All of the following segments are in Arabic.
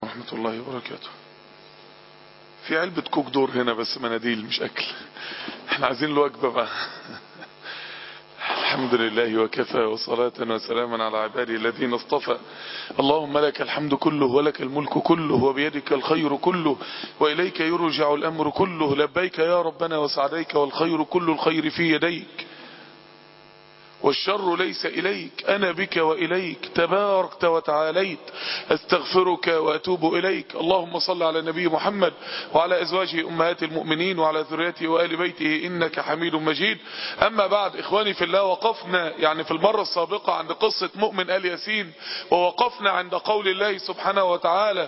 ورحمة الله وبركاته. في علبة كوك دور هنا بس مناديل مش أكل. احنا عايزين له وجبة بقى. الحمد لله وكفى وصلاة وسلاما على عباده الذين اصطفى. اللهم لك الحمد كله ولك الملك كله وبيدك الخير كله وإليك يرجع الأمر كله. لبيك يا ربنا وسعديك والخير كل الخير في يديك والشر ليس إليك. أنا بك وإليك تباركت وتعاليت أستغفرك وأتوب إليك. اللهم صل على النبي محمد وعلى أزواجه أمهات المؤمنين وعلى ذريته وآل بيته إنك حميد مجيد. أما بعد إخواني في الله، وقفنا يعني في المرة السابقة عند قصة مؤمن آل ياسين، ووقفنا عند قول الله سبحانه وتعالى: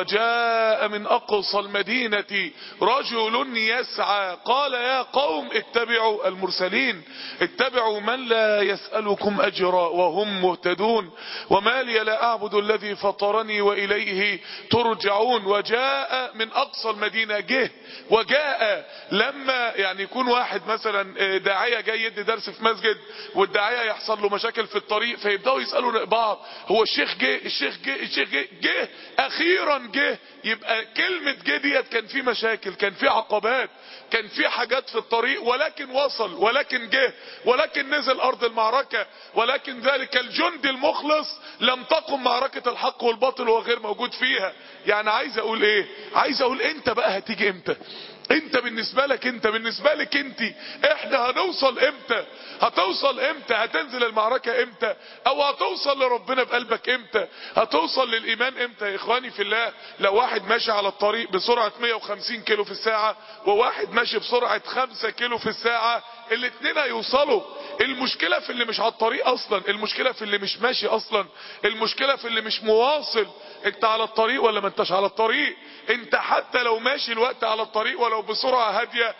وجاء من أقصى المدينة رجل يسعى قال يا قوم اتبعوا المرسلين، اتبعوا من لا يسألكم أجرا وهم مهتدون، وما لي لا أعبد الذي فطرني وإليه ترجعون. وجاء من أقصى المدينة، جه وجاء. لما يعني يكون واحد مثلا داعية جاي يدي درس في مسجد، والداعية يحصل له مشاكل في الطريق، فيبدأوا يسألوا بعض: هو الشيخ جه؟ الشيخ جه؟ الشيخ جه أخيرا جه. يبقى كلمة جه ديت كان في مشاكل، كان في عقبات، كان في حاجات في الطريق، ولكن وصل، ولكن جه، ولكن نزل أرض المعركة. ولكن ذلك الجند المخلص لم تقم معركة الحق والباطل وهو غير موجود فيها. يعني عايز اقول ايه؟ عايز اقول انت بقى هتيجي امتى؟ انت بالنسبة لك، انت بالنسبة لك انت، احنا هنوصل امتى؟ هتوصل امتى؟ هتنزل المعركة امتى؟ او هتوصل لربنا بقلبك امتى؟ هتوصل للايمان امتى يا اخواني في الله؟ لو واحد ماشي على الطريق بسرعة 150 كيلو في الساعة وواحد ماشي بسرعة 5 كيلو في الساعة، الاتنين هيوصلوا. المشكلة في اللي مش على الطريق اصلا، المشكلة في اللي مش ماشي اصلا، المشكلة في اللي مش مواصل. انت على الطريق ولا ما انتش على الطريق؟ انت حتى لو ماشي الوقت على الطريق ولو بسرعة هادية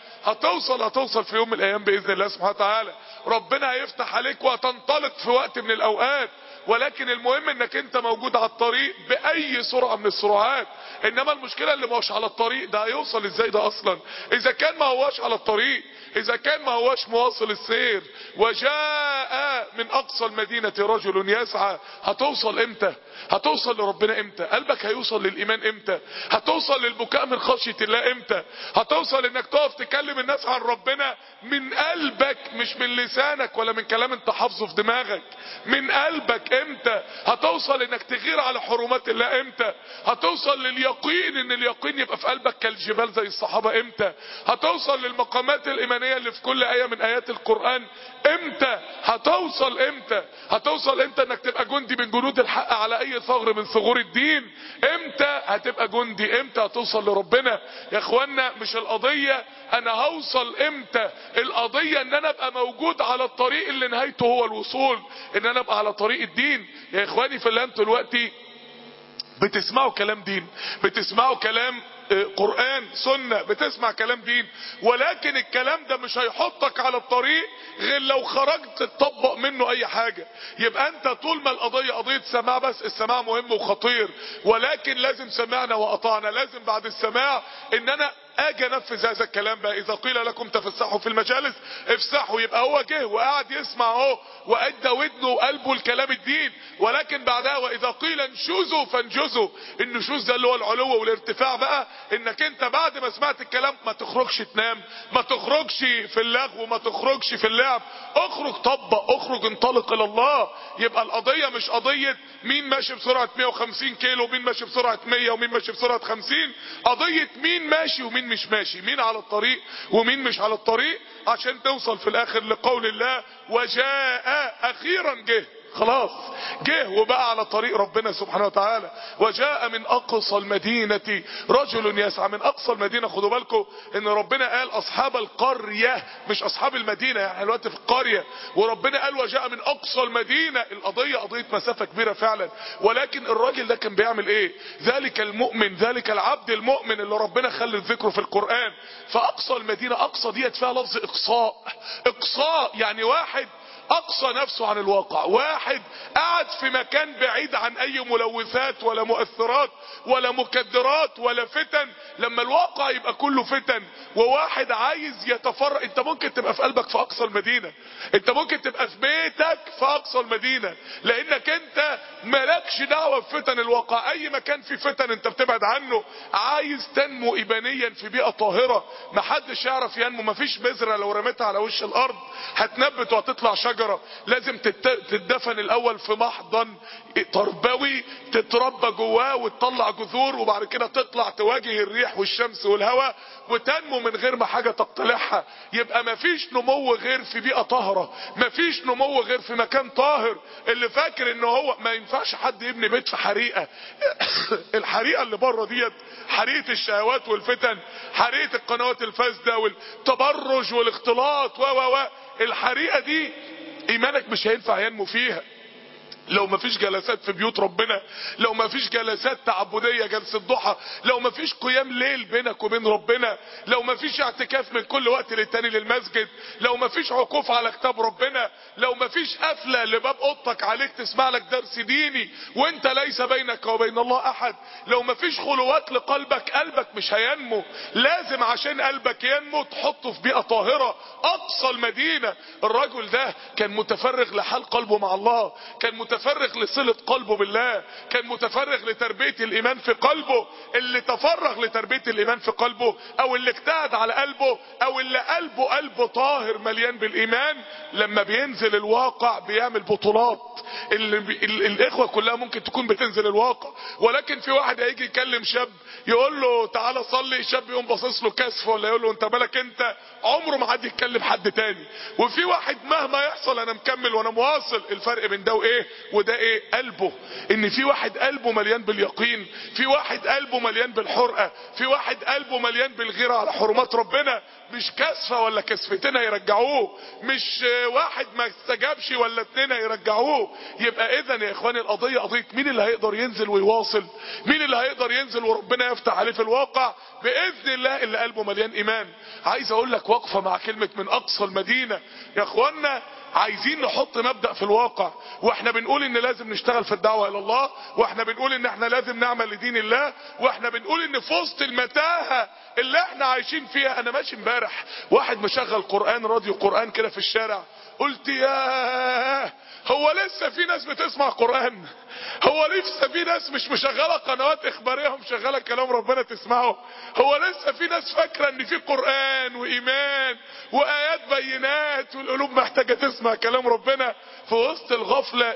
هتوصل في يوم من الايام باذن الله سبحانه وتعالى. ربنا هيفتح عليك وهتنطلق في وقت من الاوقات، ولكن المهم انك انت موجود على الطريق باي سرعة من السرعات. انما المشكلة اللي ما هوش على الطريق ده هيوصل ازاي ده اصلا؟ اذا كان ما هوش على الطريق، اذا كان ما هوش مواصل السير. وجاء من اقصى المدينة رجل يسعى. هتوصل امتى؟ هتوصل لربنا امتى؟ قلبك هيوصل للايمان امتى؟ هتوصل للبكاء من خشية الله امتى؟ هتوصل انك تقف تكلم الناس عن ربنا من قلبك، مش من لسانك ولا من كلام انت حافظه في دماغك، من قلبك امتى؟ هتوصل انك تغير على حرمات الله امتى؟ هتوصل لليقين، ان اليقين يبقى في قلبك كالجبال زي الصحابة امتى؟ هتوصل للمقامات الايمانية اللي في كل آية من آيات القرآن امتى؟ هتوصل امتى؟ هتوصل امتى انك تبقى جندي من جنود الحق على اي ثغر من ثغور الدين؟ امتى هتبقى جندي؟ امتى هتوصل لربنا؟ يا اخوانا مش القضية انا هوصل امتى، القضية ان انا ابقى موجود على الطريق اللي نهايته هو الوصول، ان انا ابقى على طريق الدين. يا اخواني في الله، انتوا دلوقتي بتسمعوا كلام دين، بتسمعوا كلام قرآن سنة، بتسمع كلام دين، ولكن الكلام ده مش هيحطك على الطريق غير لو خرجت تطبق منه اي حاجة. يبقى انت طول ما القضية قضية سماع بس، السماع مهم وخطير، ولكن لازم سمعنا وأطعنا. لازم بعد السماع ان انا اجي انفذ هذا الكلام بقى. اذا قيل لكم تفسحوا في المجالس افسحوا. يبقى هو جه وقاعد يسمع اهو وادى ودنه وقلبه لكلام الدين، ولكن بعدها واذا قيل انشزوا فانجزوا. النشوز ده اللي هو العلو والارتفاع بقى، انك انت بعد ما سمعت الكلام ما تخرجش تنام، ما تخرجش في اللغو، ما تخرجش في اللعب، اخرج طبق، اخرج انطلق الى الله. يبقى القضية مش قضية مين ماشي بسرعة 150 كيلو ومين ماشي بسرعة 100 ومين ماشي بسرعة 50، قضية مين ماشي ومين مش ماشي، مين على الطريق ومين مش على الطريق، عشان توصل في الاخر لقول الله: وجاء. اخيرا جه، خلاص جه وبقى على طريق ربنا سبحانه وتعالى. وجاء من اقصى المدينة رجل يسعى. من اقصى المدينة، خدوا بالكم ان ربنا قال اصحاب القرية مش اصحاب المدينة، يعني الوقت في القرية، وربنا قال وجاء من اقصى المدينة. القضية قضية مسافة كبيرة فعلا، ولكن الراجل ده كان بيعمل ايه؟ ذلك المؤمن، ذلك العبد المؤمن اللي ربنا خلت ذكره في القرآن. فاقصى المدينة، اقصى ديت فيها لفظ اقصاء. اقصاء يعني واحد اقصى نفسه عن الواقع، واحد قاعد في مكان بعيد عن اي ملوثات ولا مؤثرات ولا مكدرات ولا فتن، لما الواقع يبقى كله فتن، وواحد عايز يتفرق. انت ممكن تبقى في قلبك في اقصى المدينة، انت ممكن تبقى في بيتك في اقصى المدينة، لانك انت مالكش دعوة بفتن الواقع. اي مكان فيه فتن انت بتبعد عنه. عايز تنمو ايمانيا في بيئة طاهرة، محدش يعرف ينمو. مفيش بذرة لو رميتها على وش الارض هتنبت وهتطلع شجرة، لازم تدفن الاول في محضن تربوي تتربى جواه وتطلع جذور، وبعد كده تطلع تواجه الريح والشمس والهواء وتنمو من غير ما حاجة تقتلعها. يبقى مفيش نمو غير في بيئة طاهرة، مفيش نمو غير في مكان طاهر. اللي فاكر ان هو ما ينفعش حد يبني بيت في حريقة الحريقة اللي بره ديت حريقة الشهوات والفتن، حريقة القنوات الفاسدة والتبرج والاختلاط الحريقة دي ايمانك مش هينفع ينمو فيها. لو مفيش جلسات في بيوت ربنا، لو مفيش جلسات تعبدية، جلسة ضحى، لو مفيش قيام ليل بينك وبين ربنا، لو مفيش اعتكاف من كل وقت للتاني للمسجد، لو مفيش عكوف على كتاب ربنا، لو مفيش قفلة لباب اوضتك عليك تسمع لك درس ديني وانت ليس بينك وبين الله احد، لو مفيش خلوات لقلبك، قلبك مش هينمو. لازم عشان قلبك ينمو تحطه في بيئة طاهرة. اقصى المدينة الرجل ده كان متفرغ لحال قلبه مع الله، كان متفرغ لصلة قلبه بالله، كان متفرغ لتربية الايمان في قلبه. اللي تفرغ لتربية الايمان في قلبه، او اللي اجتهد على قلبه، او اللي قلبه طاهر مليان بالايمان، لما بينزل الواقع بيعمل بطولات. الاخوة كلها ممكن تكون بتنزل الواقع، ولكن في واحد هيجي يكلم شاب يقول له تعالى صلي، شاب يقوم باصص له كسف ولا يقول له انت مالك انت، عمره ما حد يتكلم حد تاني. وفي واحد مهما يحصل انا مكمل وانا مواصل. الفرق بين ده وايه وده ايه؟ قلبه. ان في واحد قلبه مليان باليقين، في واحد قلبه مليان بالحرقة، في واحد قلبه مليان بالغيرة على حرمات ربنا. مش كسفة ولا كسفتين هيرجعوه، مش واحد ما استجابش ولا اتنين هيرجعوه. يبقى اذا يا اخواني القضية قضية مين اللي هيقدر ينزل ويواصل، مين اللي هيقدر ينزل وربنا يفتح عليه في الواقع باذن الله، اللي قلبه مليان ايمان. عايز اقول لك وقفة مع كلمة من اقصى المدينة. يا اخوانا عايزين نحط مبدأ في الواقع، واحنا بنقول ان لازم نشتغل في الدعوة الى الله، واحنا بنقول ان احنا لازم نعمل لدين الله، واحنا بنقول ان في وسط المتاهة اللي احنا عايشين فيها. انا ماشي امبارح واحد مشغل قرآن، راديو قرآن كده في الشارع، قلت ياه هو لسه في ناس بتسمع قرآن؟ هو لسه في ناس مش مشغلة قنوات اخبارية ومشغلة كلام ربنا تسمعه؟ هو لسه في ناس فاكرة ان في قرآن وايمان وايات بينات والقلوب محتاجة تسمع كلام ربنا؟ في وسط الغفلة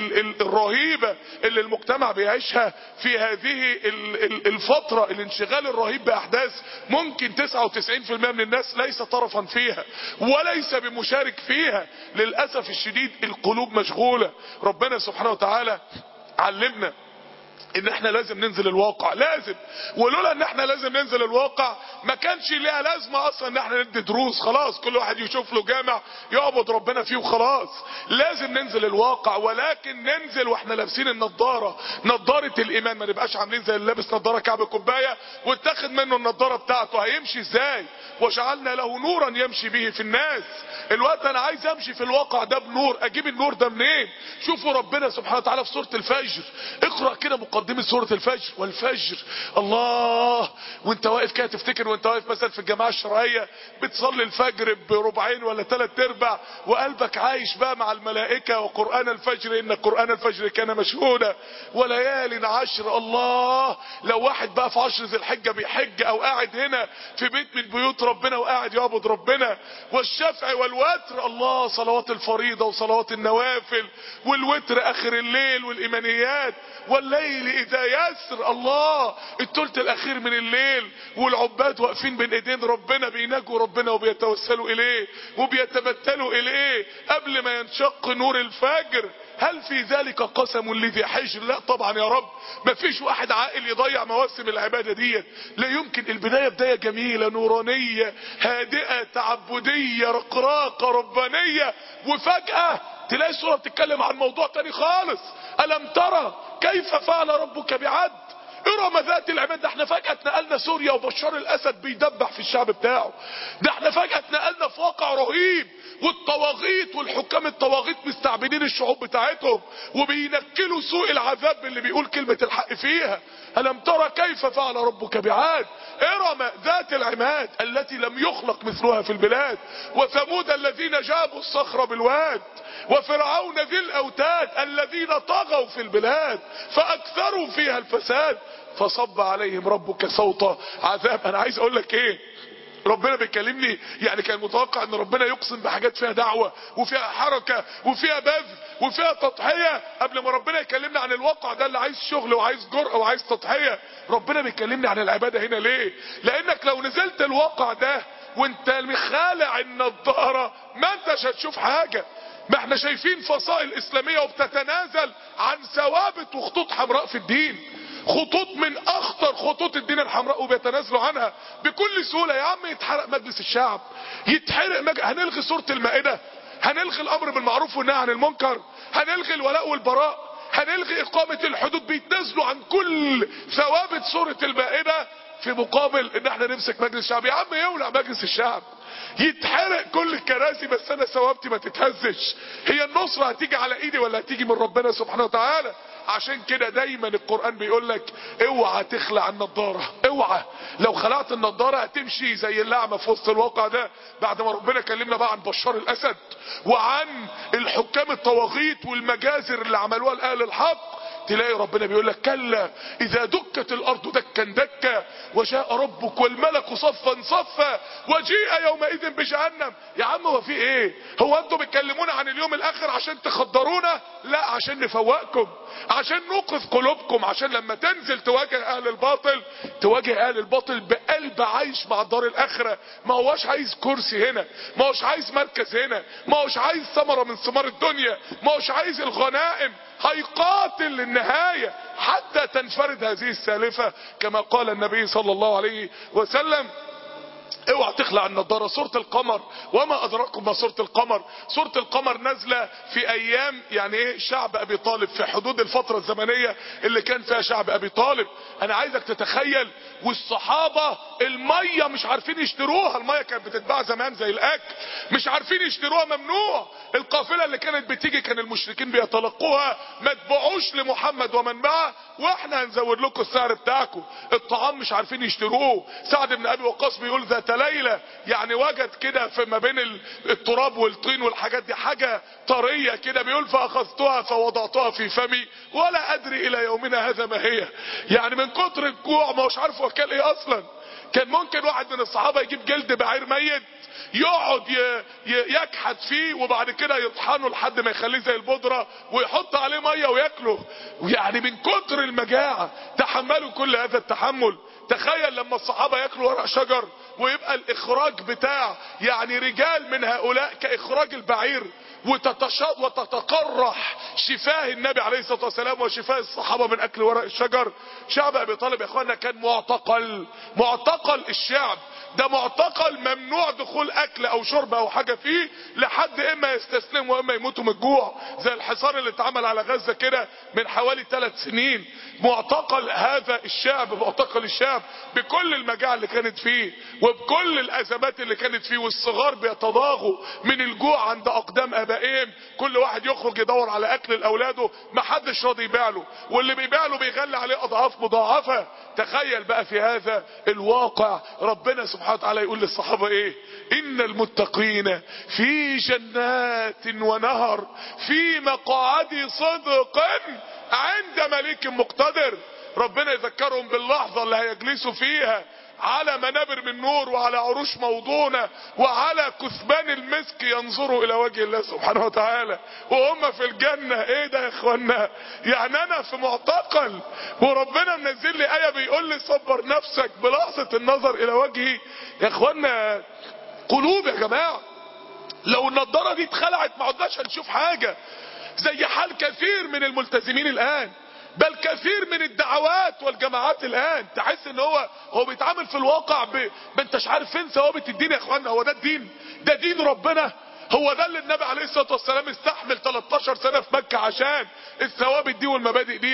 الرهيبة اللي المجتمع بيعيشها في هذه الفترة، الانشغال الرهيب باحداث ممكن 99% من الناس ليس طرفا فيها وليس بمشارك فيها. للأسف الشديد القلوب مشغولة. ربنا سبحانه وتعالى علمنا ان احنا لازم ننزل الواقع، لازم. ولولا ان احنا لازم ننزل الواقع ما كانش ليها لازمة اصلا ان احنا ندي دروس. خلاص كل واحد يشوف له جامع يعبد ربنا فيه وخلاص. لازم ننزل الواقع، ولكن ننزل واحنا لابسين النضارة، نضارة الايمان. ما نبقاش عاملين زي اللي لابس نضارة كعب كوباية واتاخد منه النضارة بتاعته. هيمشي ازاي؟ وجعلنا له نورا يمشي به في الناس. الوقت انا عايز امشي في الواقع ده بنور، اجيب النور ده منين؟ شوفوا ربنا سبحانه وتعالى في سورة الفجر، اقرأ كده مقدمة سورة الفجر. والفجر الله، وانت واقف كده تفتكر وانت واقف مثلا في الجماعة الشرعية بتصلي الفجر بربعين ولا 3/4 وقلبك عايش بقى مع الملائكة وقرآن الفجر ان قرآن الفجر كان مشهودا وليال عشر. الله، لو واحد بقى في 10 ذي الحجة بيحج او قاعد هنا في بيت من بيوت ربنا وقاعد يعبد ربنا. والشفع والوتر، الله، صلوات الفريضة وصلوات النوافل والوتر اخر الليل والايمانيات. والليل اذا يسر، الله، الثلث الاخير من الليل والعباد واقفين بين ايدين ربنا بيناجوا ربنا وبيتوسلوا اليه وبيتبتلوا اليه قبل ما ينشق نور الفجر. هل في ذلك قسم لذي حجر؟ لا طبعا يا رب. مفيش واحد عاقل يضيع مواسم العبادة دي. لا يمكن. البداية بداية جميلة نورانية هادئة تعبدية رقراقة ربانية، وفجأة تلاقي السورة بتتكلم عن موضوع تاني خالص. ألم ترى كيف فعل ربك بعاد؟ ارم ذات العماد. ده احنا فجأة اتنقلنا سوريا وبشار الاسد بيدبح في الشعب بتاعه. ده احنا فجأة اتنقلنا في واقع رهيب، والطواغيت والحكام الطواغيت مستعبدين الشعوب بتاعتهم وبينكلوا سوء العذاب اللي بيقول كلمة الحق فيها. ألم ترى كيف فعل ربك بعاد ارم ذات العماد التي لم يخلق مثلها في البلاد، وثمود الذين جابوا الصخر بالواد، وفرعون ذي الاوتاد الذين طغوا في البلاد فاكثروا فيها الفساد فصب عليهم ربك صوت عذاب. انا عايز اقول لك ايه، ربنا بيكلمني يعني كان متوقع ان ربنا يقسم بحاجات فيها دعوة وفيها حركة وفيها بذل وفيها تضحية قبل ما ربنا يكلمنا عن الواقع ده اللي عايز شغل وعايز جرأة وعايز تضحية. ربنا بيكلمني عن العبادة هنا ليه؟ لانك لو نزلت الواقع ده وانت مخالع النضارة ما انتش هتشوف حاجة. ما احنا شايفين فصائل اسلامية وبتتنازل عن ثوابت وخطوط حمراء في الدين، خطوط من اخطر خطوط الدين الحمراء وبيتنازلوا عنها بكل سهولة. يا عم يتحرق مجلس الشعب، يتحرق هنلغي سورة المائدة، هنلغي الامر بالمعروف والنهي عن المنكر، هنلغي الولاء والبراء، هنلغي اقامة الحدود. بيتنازلوا عن كل ثوابت سورة المائدة في مقابل ان احنا نمسك مجلس الشعب. يا عم يولع مجلس الشعب، يتحرق كل الكراسي، بس انا ثوابتي ما تتهزش. هي النصرة هتيجي على ايدي ولا هتيجي من ربنا سبحانه وتعالى؟ عشان كده دايما القرآن بيقول لك اوعى تخلع النضارة، اوعى. لو خلعت النضارة هتمشي زي اللعمة في وسط الواقع ده. بعد ما ربنا كلمنا بقى عن بشار الاسد وعن الحكام الطواغيت والمجازر اللي عملوها لأهل الحق، تلاقي ربنا بيقول لك كلا اذا دكت الارض دكا دكا وجاء ربك والملك صفا صفا وجيء يومئذ بجهنم. يا عم هو في ايه؟ هو انتوا بتكلمونا عن اليوم الاخر عشان تخدرونا؟ لا، عشان نفوقكم، عشان نوقف قلوبكم، عشان لما تنزل تواجه اهل الباطل تواجه اهل الباطل بقلب عايش مع الدار الاخره. ما هوش عايز كرسي هنا، ما هوش عايز مركز هنا، ما هوش عايز ثمره من ثمار الدنيا، ما هوش عايز الغنائم. هيقاتل للنهاية حتى تنفرد هذه السالفة كما قال النبي صلى الله عليه وسلم. اوعى تخلع النضارة. سورة القمر، وما ادراكم ما سورة القمر. سورة القمر نازلة في ايام يعني ايه شعب ابي طالب، في حدود الفترة الزمنية اللي كان فيها شعب ابي طالب. انا عايزك تتخيل، والصحابة المية مش عارفين يشتروها. المية كانت بتتباع زمان زي الاكل، مش عارفين يشتروها، ممنوع. القافلة اللي كانت بتيجي كان المشركين بيتلقوها، ما تبيعوش لمحمد ومن معه واحنا هنزود لكم السعر بتاعكم. الطعام مش عارفين يشتروه. سعد بن ابي وقاص بيقول ذات ليلة يعني وجد كده في ما بين التراب والطين والحاجات دي حاجة طرية كده، بيقول فاخذتها فوضعتها في فمي ولا ادري الى يومنا هذا ما هي. يعني من كتر الجوع ما هوش عارف وكال ايه اصلا. كان ممكن واحد من الصحابة يجيب جلد بعير ميت يقعد يكحت فيه وبعد كده يطحنه لحد ما يخليه زي البودرة ويحط عليه مية وياكله. يعني من كتر المجاعة تحملوا كل هذا التحمل. تخيل لما الصحابة ياكلوا ورق شجر ويبقى الاخراج بتاع يعني رجال من هؤلاء كاخراج البعير، وتتقرح شفاه النبي عليه الصلاة والسلام وشفاه الصحابة من اكل ورق الشجر. شعب ابي طالب يا اخوانا كان معتقل الشعب ده، معتقل ممنوع دخول اكل او شرب او حاجة فيه لحد اما يستسلموا واما يموتوا من الجوع، زي الحصار اللي اتعمل على غزة كده من حوالي 3 سنين. معتقل هذا الشعب، معتقل الشعب بكل المجاعة اللي كانت فيه وبكل الازمات اللي كانت فيه، والصغار بيتضاغوا من الجوع عند اقدام ابائهم. كل واحد يخرج يدور على اكل لاولاده، محدش راضي يبيع له، واللي بيبيع له بيغلي عليه اضعاف مضاعفة. تخيل بقى في هذا الواقع ربنا سبحانه وتعالى يقول للصحابة ايه؟ ان المتقين في جنات ونهر في مقعد صدق عند مليك مقتدر. ربنا يذكرهم باللحظة اللي هيجلسوا فيها على منابر من نور وعلى عروش موضونة وعلى كثبان المسك ينظروا الى وجه الله سبحانه وتعالى وهم في الجنة. ايه ده يا اخوانا؟ يعني انا في معتقل وربنا منزل لي ايه بيقول لي صبر نفسك بلحظة النظر الى وجهي. يا اخوانا قلوب يا جماعة، لو النضارة دي اتخلعت ما عدناش هنشوف حاجة. زي حال كثير من الملتزمين الان، بل كثير من الدعوات والجماعات الان، تحس ان هو بيتعامل في الواقع ما انتش عارف فين ثوابت الدين. يا اخوانا هو ده الدين؟ ده دين ربنا؟ هو ده اللي النبي عليه الصلاة والسلام استحمل 13 سنة في مكة عشان الثوابت دي والمبادئ دي؟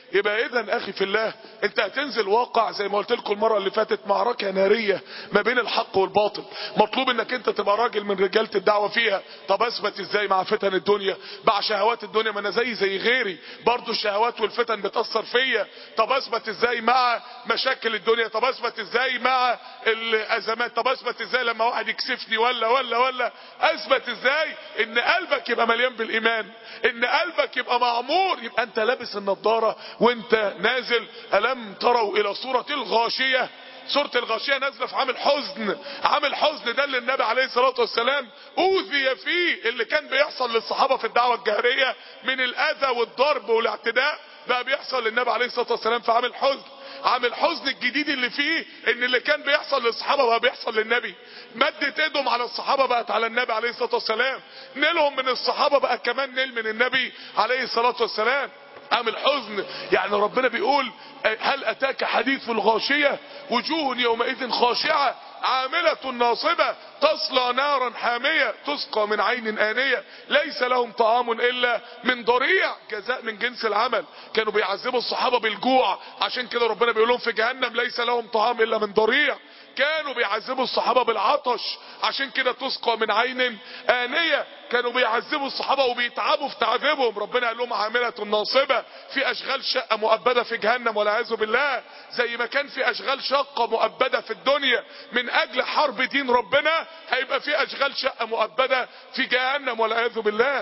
يبقى اذا اخي في الله انت هتنزل واقع زي ما قلت لكم المره اللي فاتت، معركه ناريه ما بين الحق والباطل. مطلوب انك انت تبقى راجل من رجاله الدعوه فيها. طب اثبت ازاي مع فتن الدنيا، مع شهوات الدنيا؟ ما انا زي غيري برضو الشهوات والفتن بتاثر فيا. طب اثبت ازاي مع مشاكل الدنيا؟ طب اثبت ازاي مع الازمات؟ طب اثبت ازاي لما واحد يكسفني ولا اثبت ازاي ان قلبك يبقى مليان بالايمان، ان قلبك يبقى معمور، يبقى انت لابس النضاره وانت نازل. الم تروا الى سوره الغاشيه؟ سورة الغاشية نازلة في عام الحزن. عام الحزن ده اللي النبي عليه الصلاة والسلام اوذي فيه، اللي كان بيحصل للصحابة في الدعوة الجاهرية من الاذى والضرب والاعتداء بقى بيحصل للنبي عليه الصلاة والسلام في عام الحزن. عام الحزن الجديد اللي فيه ان اللي كان بيحصل للصحابة بقى بيحصل للنبي. مدت ايدهم على الصحابة بقت على النبي عليه الصلاة والسلام. نيلهم من الصحابة بقى كمان نيل من النبي عليه الصلاة والسلام. عام الحزن يعني ربنا بيقول هل اتاك حديث الغاشية؟ وجوه يومئذ خاشعة عاملة ناصبة تصلى نارا حامية تسقى من عين آنية ليس لهم طعام الا من ضريع جزاء من جنس العمل. كانوا بيعذبوا الصحابة بالجوع، عشان كده ربنا بيقول لهم في جهنم ليس لهم طعام الا من ضريع. كانوا بيعذبوا الصحابة بالعطش، عشان كده تسقى من عين آنية. كانوا بيعذبوا الصحابة وبيتعبوا في تعذيبهم، ربنا قال لهم عاملة ناصبة، في اشغال شقة مؤبدة في جهنم والعياذ بالله. زي ما كان في اشغال شقة مؤبدة في الدنيا من اجل حرب دين ربنا، هيبقى في اشغال شقة مؤبدة في جهنم والعياذ بالله.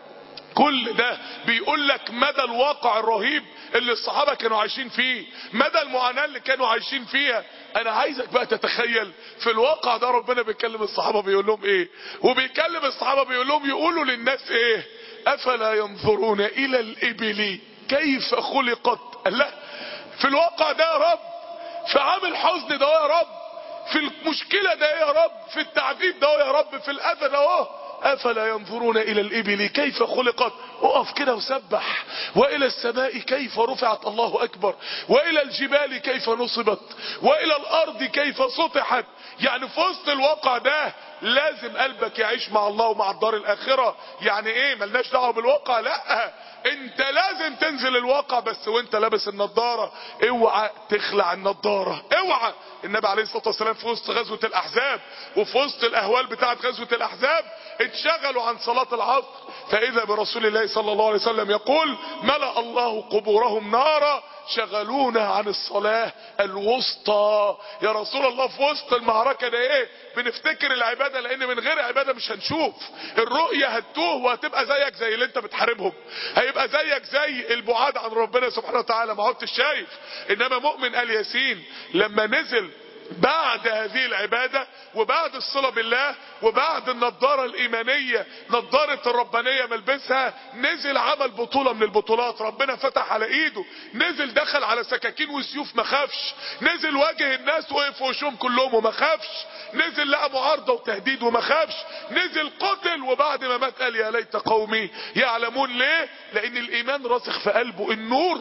كل ده بيقول لك مدى الواقع الرهيب اللي الصحابة كانوا عايشين فيه، مدى المعاناة اللي كانوا عايشين فيها. انا عايزك بقى تتخيل في الواقع ده ربنا بيكلم الصحابة بيقول لهم ايه، وبيكلم الصحابة بيقول لهم يقولوا للناس ايه. افلا ينظرون الى الابل كيف خلقت؟ لا، في الواقع ده يا رب، في عام الحزن ده يا رب، في المشكلة ده يا رب، في التعذيب ده يا رب، في الاذى ده افلا ينظرون الى الابل كيف خلقت. اقف كده وسبح. والى السماء كيف رفعت الله اكبر، والى الجبال كيف نصبت، والى الارض كيف سطحت. يعني في وسط الواقع ده لازم قلبك يعيش مع الله ومع الدار الاخرة. يعني ايه ملناش دعوة بالواقع؟ لا، انت لازم تنزل الواقع بس وانت لابس النضارة. اوعى تخلع النضارة، اوعى. النبي عليه الصلاة والسلام في وسط غزوة الاحزاب وفي وسط الاهوال بتاعت غزوة الاحزاب اتشغلوا عن صلاة العصر، فاذا برسول الله صلى الله عليه وسلم يقول ملأ الله قبورهم نارا شغلونا عن الصلاة الوسطى. يا رسول الله في وسط المعركة ده ايه؟ بنفتكر العبادة، لان من غير عبادة مش هنشوف الرؤية، هتوه وهتبقى زيك زي اللي انت بتحاربهم، هيبقى زيك زي البعاد عن ربنا سبحانه وتعالى، ما عدتش شايف. انما مؤمن آل ياسين لما نزل بعد هذه العبادة وبعد الصلة بالله وبعد النضارة الإيمانية، نضارة الربانية ملبسها، نزل عمل بطولة من البطولات، ربنا فتح على ايده، نزل دخل على سكاكين وسيوف ما خافش، نزل واجه الناس وقف في وشهم كلهم وما خافش، نزل لقى معارضة وتهديد وما خافش، نزل قتل وبعد ما مات قال يا ليت قومي يعلمون. ليه؟ لان الايمان راسخ في قلبه، النور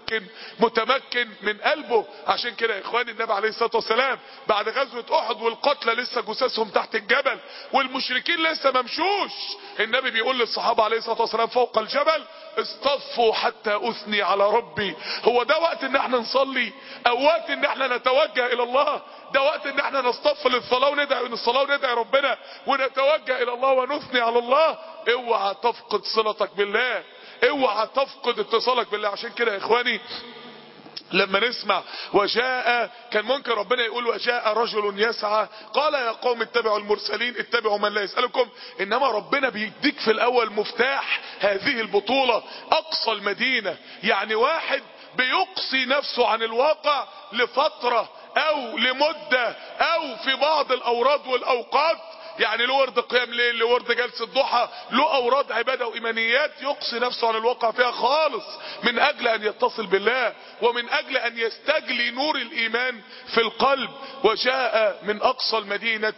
متمكن من قلبه. عشان كده يا اخواني النبي عليه الصلاة والسلام بعد غزوة احد والقتلى لسه جثثهم تحت الجبل والمشركين لسه ممشوش، النبي بيقول للصحابة عليه الصلاة والسلام فوق الجبل اصطفوا حتى اثني على ربي. هو ده وقت ان احنا نصلي او وقت ان احنا نتوجه الى الله؟ ده وقت ان احنا نصطف للصلاة وندعي للصلاة وندعي ربنا ونتوجه الى الله ونثني على الله. اوعى تفقد صلتك بالله، اوعى تفقد اتصالك بالله. عشان كده يا اخواني لما نسمع وجاء، كان ممكن ربنا يقول وجاء رجل يسعى قال يا قوم اتبعوا المرسلين اتبعوا من لا يسألكم، انما ربنا بيديك في الاول مفتاح هذه البطولة، اقصى المدينة. يعني واحد بيقصي نفسه عن الواقع لفترة او لمدة او في بعض الاوراد والاوقات، يعني له ورد قيام ليل، له ورد جلسة ضحى، له اوراد عبادة وايمانيات يقصي نفسه عن الواقع فيها خالص من اجل ان يتصل بالله ومن اجل ان يستجلي نور الايمان في القلب. وجاء من اقصى المدينة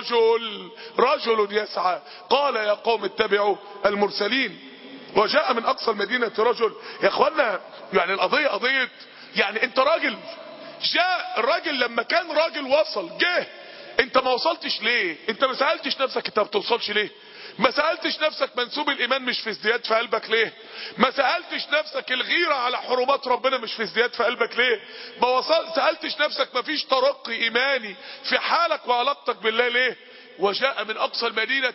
رجل يسعى قال يا قوم اتبعوا المرسلين. وجاء من اقصى المدينة رجل. يا اخوانا يعني القضية قضية، يعني انت راجل، جاء الراجل لما كان راجل وصل جه، انت ما وصلتش ليه؟ انت ما سألتش نفسك انت ما بتوصلش ليه؟ ما سألتش نفسك منسوب الايمان مش في ازدياد في قلبك ليه؟ ما سألتش نفسك الغيرة على حرمات ربنا مش في ازدياد في قلبك ليه؟ ما سألتش نفسك ما فيش ترقي ايماني في حالك وعلاقتك بالله ليه؟ وجاء من اقصى المدينة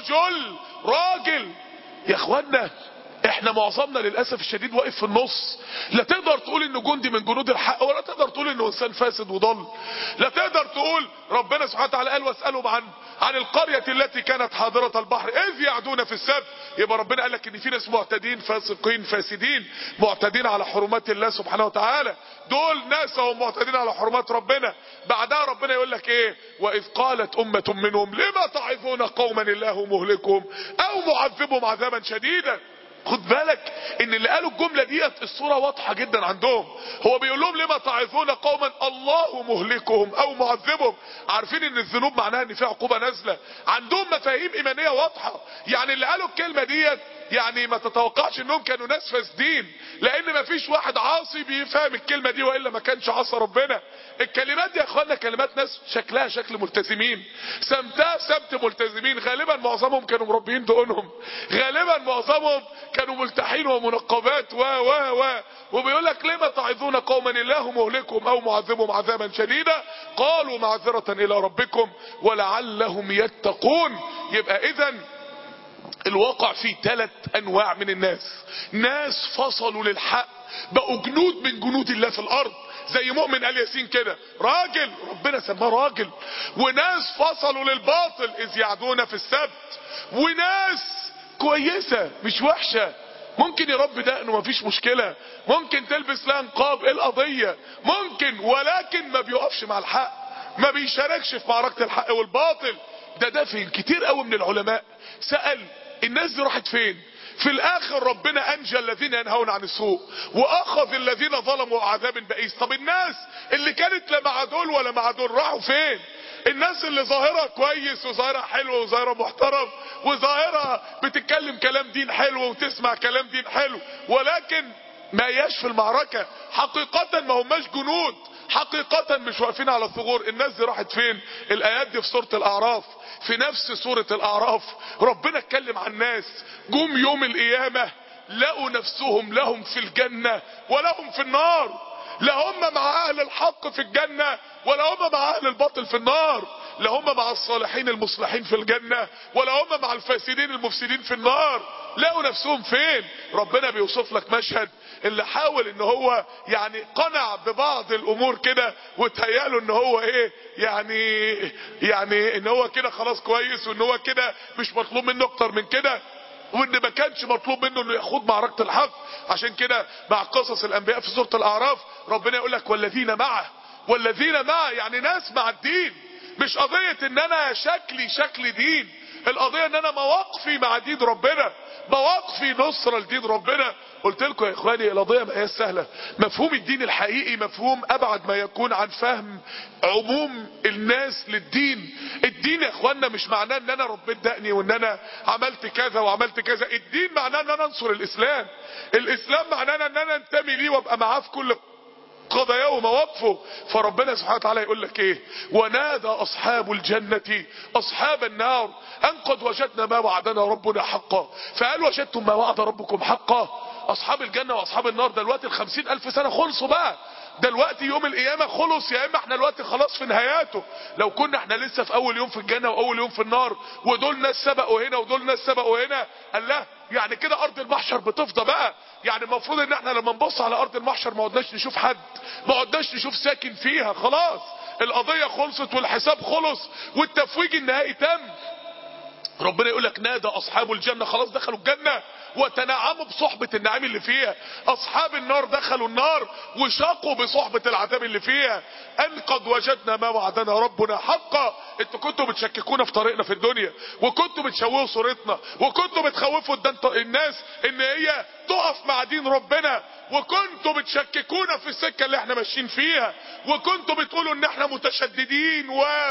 راجل. يا اخوانا احنا معظمنا للاسف الشديد واقف في النص. لا تقدر تقول انه جندي من جنود الحق، ولا تقدر تقول انه انسان فاسد وضل. لا تقدر تقول ربنا سبحانه وتعالى قال واسألهم عن القرية التي كانت حاضرة البحر اذ يعدون في السبت. يبقى ربنا قال لك ان في ناس معتدين فاسقين فاسدين معتدين على حرمات الله سبحانه وتعالى. دول ناس هم معتدين على حرمات ربنا. بعدها ربنا يقول لك ايه؟ واذ قالت امة منهم لما تعظون قوما الله مهلكهم او معذبهم عذابا شديدا. خد بالك ان اللي قالوا الجملة ديت الصورة واضحة جدا عندهم. هو بيقول لهم لما تعظون قوما الله مهلكهم او معذبهم. عارفين ان الذنوب معناها ان في عقوبة نازلة. عندهم مفاهيم ايمانية واضحة. يعني اللي قالوا الكلمة ديت يعني ما تتوقعش انهم كانوا ناس فاسدين، لان ما فيش واحد عاصي بيفهم الكلمة دي والا ما كانش عصى ربنا. الكلمات دي يا اخوانا كلمات ناس شكلها شكل ملتزمين، سمتها سمت ملتزمين. غالبا معظمهم كانوا مربيين دقونهم، غالبا معظمهم كانوا ملتحين ومنقبات وبيقول لك لما تعظون قوما الله مهلكهم او معذبهم عذابا شديدا قالوا معذرة الى ربكم ولعلهم يتقون. يبقى اذا الواقع فيه 3 انواع من الناس. ناس فصلوا للحق بقوا جنود من جنود الله في الارض زي مؤمن آل ياسين كده، راجل ربنا سماه راجل. وناس فصلوا للباطل اذ يعدون في السبت. وناس كويسة مش وحشة، ممكن يربي دقنه مفيش مشكلة، ممكن تلبس لها نقاب ايه القضية، ممكن، ولكن ما بيقفش مع الحق، ما بيشاركش في معركة الحق والباطل. ده فين كتير قوي من العلماء سأل الناس دي راحت فين؟ في الاخر ربنا انجى الذين ينهون عن السوء واخذ الذين ظلموا عذاب بئيس. طب الناس اللي كانت لا مع دول ولا مع دول راحوا فين؟ الناس اللي ظاهرها كويس وظاهرها حلو وظاهرها محترم وظاهرها بتتكلم كلام دين حلو وتسمع كلام دين حلو، ولكن ما هياش في المعركة حقيقة، ما هماش جنود حقيقة، مش واقفين على الثغور. الناس دي راحت فين؟ الايات دي في سورة الاعراف. في نفس سورة الاعراف ربنا اتكلم عن ناس جم يوم القيامة لقوا نفسهم لهم في الجنة ولهم في النار. لا هم مع اهل الحق في الجنة ولا هم مع اهل الباطل في النار. لا هم مع الصالحين المصلحين في الجنة ولا هم مع الفاسدين المفسدين في النار. لقوا نفسهم فين؟ ربنا بيوصف لك مشهد اللي حاول ان هو يعني قنع ببعض الامور كده وتهيأله ان هو ايه يعني ان هو كده خلاص كويس وان هو كده مش مطلوب منه اكتر من كده، وان ما كانش مطلوب منه انه يخوض معركة الحق. عشان كده مع قصص الانبياء في سورة الاعراف ربنا يقول لك والذين معه يعني ناس مع الدين. مش قضية ان انا شكلي دين، القضية ان انا مواقفي مع دين ربنا، مواقفي نصرة لدين ربنا. قلت لكم يا اخواني القضية ما هي سهلة. مفهوم الدين الحقيقي مفهوم ابعد ما يكون عن فهم عموم الناس للدين. الدين يا اخوانا مش معناه ان انا ربيت دقني وان انا عملت كذا وعملت كذا. الدين معناه ان انا انصر الاسلام. الاسلام معناه ان انا انتمي ليه وابقى معاه في كل قضاياه ومواقفه. فربنا سبحانه وتعالى يقول لك ايه؟ ونادى اصحاب الجنة اصحاب النار ان قد وجدنا ما وعدنا ربنا حقا فهل وجدتم ما وعد ربكم حقا؟ اصحاب الجنة واصحاب النار دلوقتي 50,000 سنة خلصوا بقى، دلوقتي يوم القيامة خلص. يا اما احنا دلوقتي خلاص في نهاياته. لو كنا احنا لسه في اول يوم في الجنة واول يوم في النار ودول ناس سبقوا هنا ودول ناس سبقوا هنا، الله يعني كده ارض المحشر بتفضى بقى. يعني المفروض ان احنا لما نبص على ارض المحشر ما عدناش نشوف حد، ما عدناش نشوف ساكن فيها، خلاص القضية خلصت والحساب خلص والتفويج النهائي تم. ربنا يقول لك نادى اصحاب الجنة خلاص دخلوا الجنة وتنعموا بصحبة النعيم اللي فيها. اصحاب النار دخلوا النار وشاقوا بصحبة العذاب اللي فيها. ان قد وجدنا ما وعدنا ربنا حقا. انتوا كنتوا بتشككونا في طريقنا في الدنيا وكنتوا بتشوهوا صورتنا وكنتوا بتخوفوا الناس ان هي تقف مع دين ربنا وكنتوا بتشككونا في السكة اللي احنا ماشيين فيها وكنتوا بتقولوا ان احنا متشددين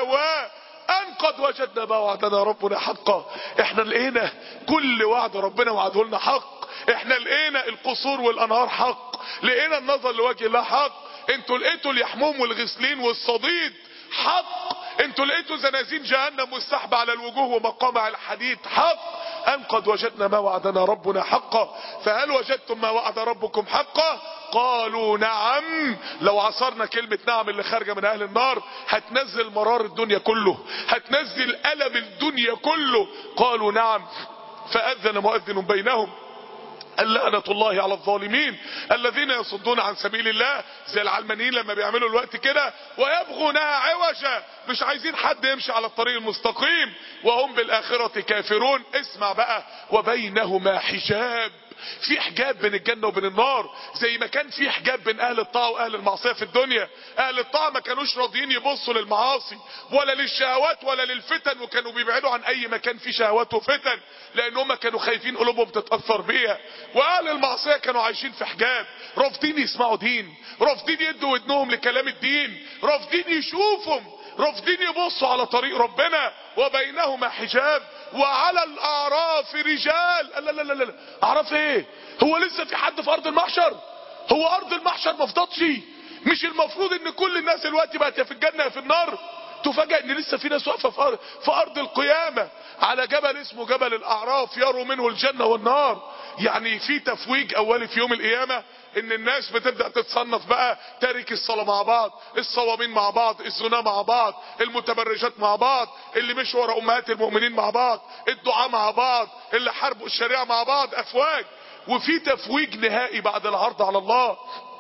ان قد وجدنا ما وعدنا ربنا حقا. احنا لقينا كل وعد ربنا وعده لنا حق. احنا لقينا القصور والانهار حق، لقينا النظر لوجه الله حق. انتوا لقيتوا اليحموم والغسلين والصديد حق. انتوا لقيتوا زنازين جهنم والسحب على الوجوه ومقامع الحديد حق ام قد وجدنا ما وعدنا ربنا حقا فهل وجدتم ما وعد ربكم حقا قالوا نعم. لو عصرنا كلمة نعم اللي خارجة من اهل النار هتنزل مرار الدنيا كله، هتنزل ألم الدنيا كله. قالوا نعم. فأذن مؤذن بينهم اللعنة الله على الظالمين الذين يصدون عن سبيل الله، زي العلمانيين لما بيعملوا الوقت كده، ويبغونها عوجا، مش عايزين حد يمشي على الطريق المستقيم، وهم بالآخرة كافرون. اسمع بقى، وبينهما حجاب، في حجاب بين الجنة وبين النار، زي ما كان في حجاب بين اهل الطاعة واهل المعصية في الدنيا. اهل الطاعة ما كانوش راضيين يبصوا للمعاصي ولا للشهوات ولا للفتن، وكانوا بيبعدوا عن اي مكان فيه شهوات وفتن لانهم كانوا خايفين قلوبهم تتأثر بيها. واهل المعصية كانوا عايشين في حجاب، رافضين يسمعوا دين، رافضين يدوا ودنهم لكلام الدين، رافضين يشوفهم، رافضين يبصوا على طريق ربنا. وبينهما حجاب وعلى الاعراف رجال. لا لا لا لا، اعراف ايه؟ هو لسه في حد في ارض المحشر؟ هو ارض المحشر ما فضتش؟ مش المفروض ان كل الناس دلوقتي بقت يا في الجنه يا في النار؟ تفاجئ ان لسه في ناس واقفه في ارض القيامه على جبل اسمه جبل الاعراف يروا منه الجنه والنار. يعني في تفويج اولي في يوم القيامه، ان الناس بتبدأ تتصنف بقى، تارك الصلاة مع بعض، الصوامين مع بعض، الزنا مع بعض، المتبرجات مع بعض، اللي مش ورا امهات المؤمنين مع بعض، الدعاء مع بعض، اللي حاربوا الشريعة مع بعض، افواج. وفي تفويج نهائي بعد العرض على الله،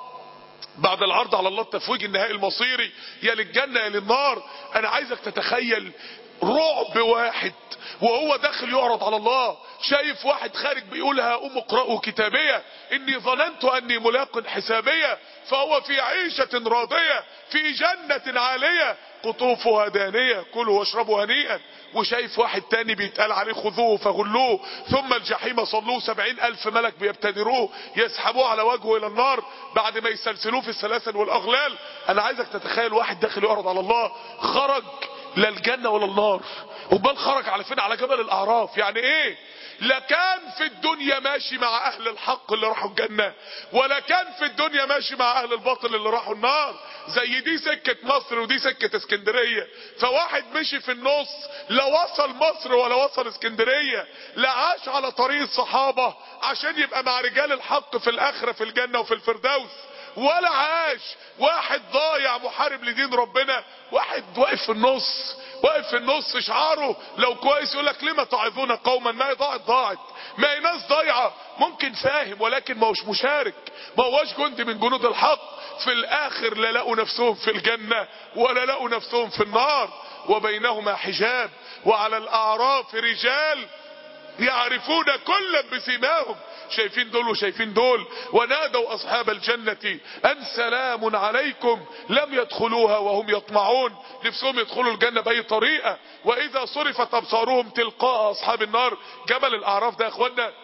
بعد العرض على الله التفويج النهائي المصيري، يا للجنة يا للنار. انا عايزك تتخيل رعب واحد وهو داخل يعرض على الله، شايف واحد خارج بيقول هقوم اقرأوا كتابية اني ظننت اني ملاق حسابية، فهو في عيشة راضية في جنة عالية قطوفها دانية كلوا واشربوا هنيئا. وشايف واحد تاني بيتقال عليه خذوه فغلوه ثم الجحيم صلوه، 70,000 ملك بيبتدروه يسحبوه على وجهه الى النار بعد ما يسلسلوه في السلاسل والاغلال. انا عايزك تتخيل واحد داخل يعرض على الله، خرج لا الجنة ولا النار، وبال خرج على فين؟ على جبل الاعراف. يعني ايه؟ لا كان في الدنيا ماشي مع اهل الحق اللي راحوا الجنة، ولا كان في الدنيا ماشي مع اهل الباطل اللي راحوا النار. زي دي سكة مصر ودي سكة اسكندرية، فواحد مشي في النص، لا وصل مصر ولا وصل اسكندرية، لا عاش على طريق الصحابة عشان يبقى مع رجال الحق في الاخرة في الجنة وفي الفردوس، ولا عاش واحد ضايع محارب لدين ربنا. واحد واقف في النص، واقف في النص، شعاره لو كويس يقول لك لما تعظون قوما، ما هي ضاعت، ما هي ناس ضايعه، ممكن فاهم ولكن ما هوش مشارك، ما هوش جندي من جنود الحق. في الاخر لا لقوا نفسهم في الجنه ولا لقوا نفسهم في النار. وبينهما حجاب وعلى الاعراف رجال يعرفون كلا بسيماهم، شايفين دول وشايفين دول. ونادوا اصحاب الجنة ان سلام عليكم لم يدخلوها وهم يطمعون، نفسهم يدخلوا الجنة باي طريقة. واذا صرفت ابصارهم تلقاء اصحاب النار. جبل الاعراف ده يا اخوانا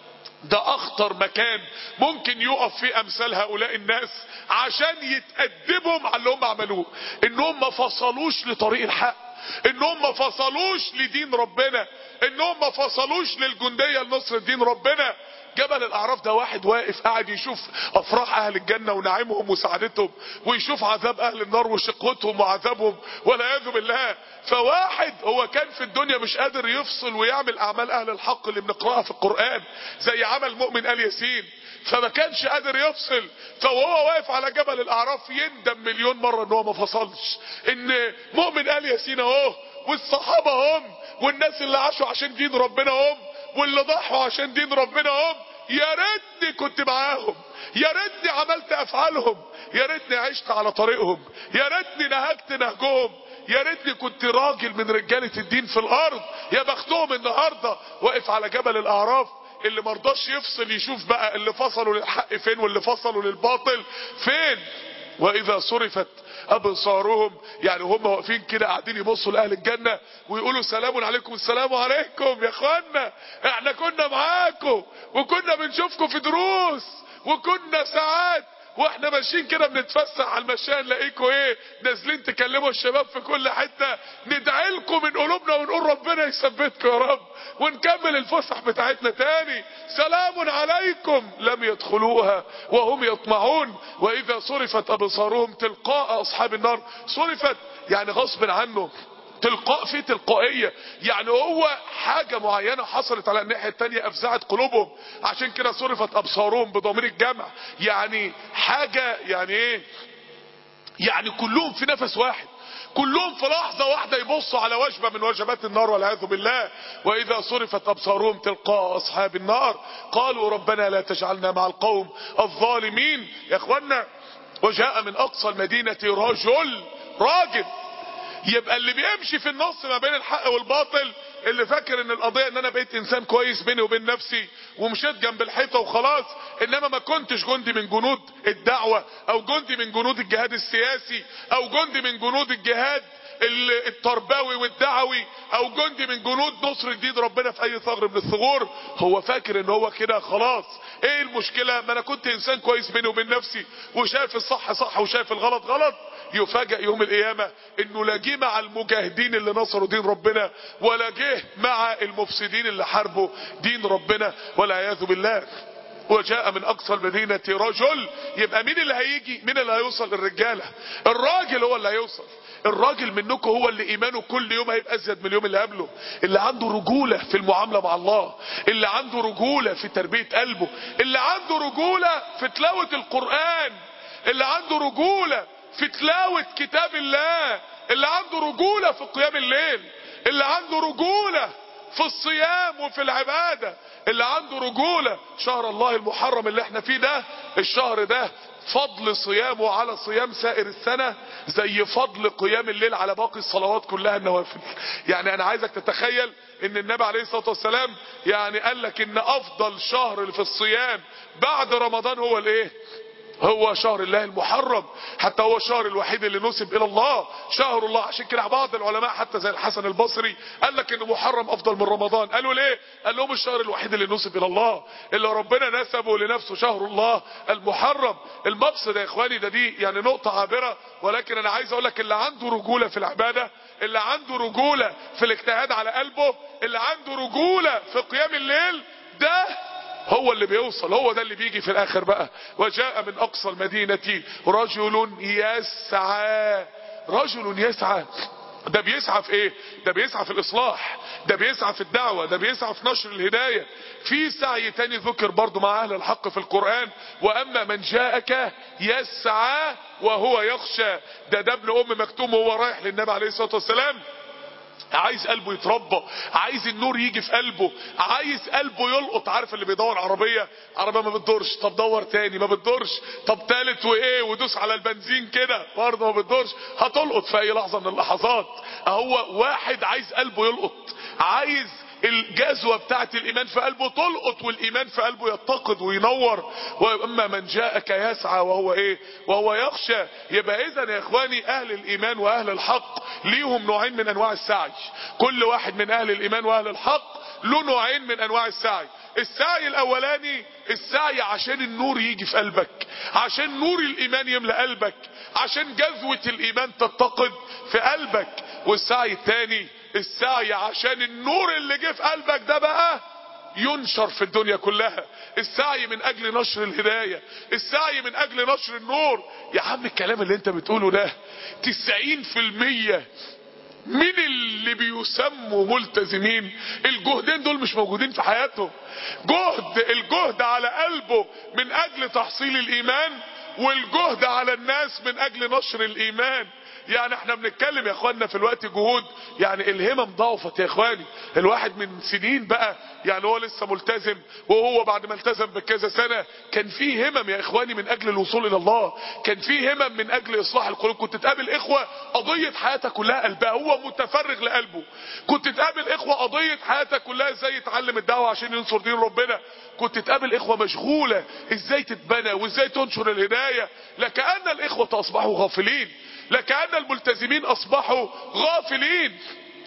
ده اخطر مكان ممكن يقف فيه امثال هؤلاء الناس عشان يتأدبهم على اللي هم عملوه، انهم ما فصلوش لطريق الحق، انهم ما فصلوش لدين ربنا، انهم ما فصلوش للجندية لنصر دين ربنا. جبل الاعراف ده واحد واقف قاعد يشوف افراح اهل الجنة ونعيمهم وسعادتهم، ويشوف عذاب اهل النار وشقوتهم وعذابهم والعياذ بالله. فواحد هو كان في الدنيا مش قادر يفصل ويعمل اعمال اهل الحق اللي بنقراها في القرآن زي عمل مؤمن آل ياسين، فما كانش قادر يفصل، فوهو واقف على جبل الاعراف يندم مليون مرة ان هو ما فصلش. ان مؤمن آل ياسين اهو، والصحابة هم، والناس اللي عاشوا عشان دين ربنا هم، واللي ضحوا عشان دين ربنا هم، يا ريتني كنت معاهم، يا ريتني عملت افعالهم، يا ريتني عشت على طريقهم، يا ريتني نهجت نهجهم، يا ريتني كنت راجل من رجالة الدين في الارض. يا بختهم النهاردة واقف على جبل الاعراف اللي مرضاش يفصل يشوف بقى اللي فصلوا للحق فين واللي فصلوا للباطل فين. واذا صرفت ابصارهم، يعني هم واقفين كده قاعدين يبصوا لاهل الجنة ويقولوا سلام عليكم. السلام عليكم يا اخوانا، احنا كنا معاكم وكنا بنشوفكم في دروس وكنا ساعات واحنا ماشيين كده بنتفسح على المشاية نلاقيكوا ايه نازلين تكلموا الشباب في كل حتة. ندعي لكم من قلوبنا ونقول ربنا يثبتكم يا رب، ونكمل الفسح بتاعتنا تاني. سلام عليكم لم يدخلوها وهم يطمعون واذا صرفت ابصارهم تلقاء اصحاب النار. صرفت يعني غصب عنه، تلقاء في تلقائية، يعني هو حاجة معينة حصلت على الناحية التانية افزعت قلوبهم، عشان كده صرفت ابصارهم بضمير الجمع. يعني حاجة يعني ايه، يعني كلهم في نفس واحد، كلهم في لحظة واحدة يبصوا على وجبة من وجبات النار والعياذ بالله. واذا صرفت ابصارهم تلقاء اصحاب النار قالوا ربنا لا تجعلنا مع القوم الظالمين. يا اخوانا وجاء من اقصى المدينة راجل. يبقى اللي بيمشي في النص ما بين الحق والباطل، اللي فاكر ان القضية ان انا بقيت انسان كويس بيني وبين نفسي ومشيت جنب الحيطة وخلاص، انما ما كنتش جندي من جنود الدعوة او جندي من جنود الجهاد السياسي او جندي من جنود الجهاد التربوي والدعوي او جندي من جنود نصر دين ربنا في اي ثغر من الثغور. هو فاكر ان هو كده خلاص. ايه المشكلة؟ ما انا كنت انسان كويس بيني وبين نفسي وشايف الصح صح وشايف الغلط غلط. يفاجئ يوم القيامة انه لا جه مع المجاهدين اللي نصروا دين ربنا ولا جه مع المفسدين اللي حاربوا دين ربنا والعياذ بالله. وجاء من اقصى المدينة رجل. يبقى مين اللي هيجي؟ مين اللي هيوصل؟ الرجالة. الراجل هو اللي هيوصل. الراجل منكم هو اللي ايمانه كل يوم هيبقى ازيد من اليوم اللي قبله، اللي عنده رجولة في المعاملة مع الله، اللي عنده رجولة في تربية قلبه، اللي عنده رجولة في تلاوة القرآن، اللي عنده رجولة في تلاوة كتاب الله، اللي عنده رجولة في قيام الليل، اللي عنده رجولة في الصيام وفي العبادة، اللي عنده رجولة. شهر الله المحرم اللي احنا فيه ده، الشهر ده فضل صيامه على صيام سائر السنة زي فضل قيام الليل على باقي الصلوات كلها النوافل. يعني انا عايزك تتخيل ان النبي عليه الصلاة والسلام يعني قال لك ان افضل شهر في الصيام بعد رمضان هو الايه؟ هو شهر الله المحرم. حتى هو الشهر الوحيد اللي نسب الى الله شهر الله. عشان كده بعض العلماء حتى زي الحسن البصري قال لك ان محرم افضل من رمضان. قالوا ليه؟ قال لهم الشهر الوحيد اللي نسب الى الله، اللي ربنا نسبه لنفسه شهر الله المحرم. المقصد يا اخواني دي يعني نقطة عابرة، ولكن انا عايز اقول لك اللي عنده رجولة في العبادة، اللي عنده رجولة في الاجتهاد على قلبه، اللي عنده رجولة في قيام الليل، ده هو اللي بيوصل، هو ده اللي بيجي في الاخر بقى. وجاء من اقصى المدينة رجل يسعى. رجل يسعى. ده بيسعى في ايه؟ ده بيسعى في الاصلاح، ده بيسعى في الدعوة، ده بيسعى في نشر الهداية. في سعي تاني ذكر برضو مع اهل الحق في القرآن، واما من جاءك يسعى وهو يخشى. ده ابن ام مكتوم وهو رايح للنبي عليه الصلاة والسلام، عايز قلبه يتربى، عايز النور يجي في قلبه، عايز قلبه يلقط. عارف اللي بيدور عربية ما بتدورش، طب دور تاني ما بتدورش، طب تالت وايه ودوس على البنزين كده برضه ما بتدورش، هتلقط في اي لحظة من اللحظات. اهو واحد عايز قلبه يلقط، عايز الجزوة بتاعت الايمان في قلبه تلقط والايمان في قلبه يتقد وينور. واما من جاءك يسعى وهو ايه؟ وهو يخشى. يبقى اذا يا اخواني اهل الايمان واهل الحق ليهم نوعين من انواع السعي. كل واحد من اهل الايمان واهل الحق له نوعين من انواع السعي. السعي الاولاني السعي عشان النور يجي في قلبك، عشان نور الايمان يملأ قلبك، عشان جذوة الايمان تتقد في قلبك. والسعي الثاني السعي عشان النور اللي جه في قلبك ده بقى ينشر في الدنيا كلها. السعي من اجل نشر الهداية، السعي من اجل نشر النور. يا عم الكلام اللي انت بتقوله ده 90% من اللي بيسموا ملتزمين الجهدين دول مش موجودين في حياتهم. الجهد على قلبه من اجل تحصيل الايمان، والجهد على الناس من اجل نشر الايمان. يعني احنا بنتكلم يا اخواننا في الوقت جهود، يعني الهمم ضعفت يا اخواني. الواحد من سنين بقى يعني هو لسه ملتزم، وهو بعد ما التزم بكذا سنة كان فيه همم يا اخواني من اجل الوصول الى الله، كان فيه همم من اجل اصلاح القلوب. كنت تقابل اخوة قضية حياتك كلها قلبها، هو متفرغ لقلبه. كنت تقابل اخوة قضية حياتك كلها ازاي يتعلم الدعوة عشان ينصر دين ربنا. كنت تقابل اخوة مشغولة ازاي تتبنى وازاي تنشر الهداية. لكأن الاخوة اصبحوا غافلين، لكأن الملتزمين اصبحوا غافلين.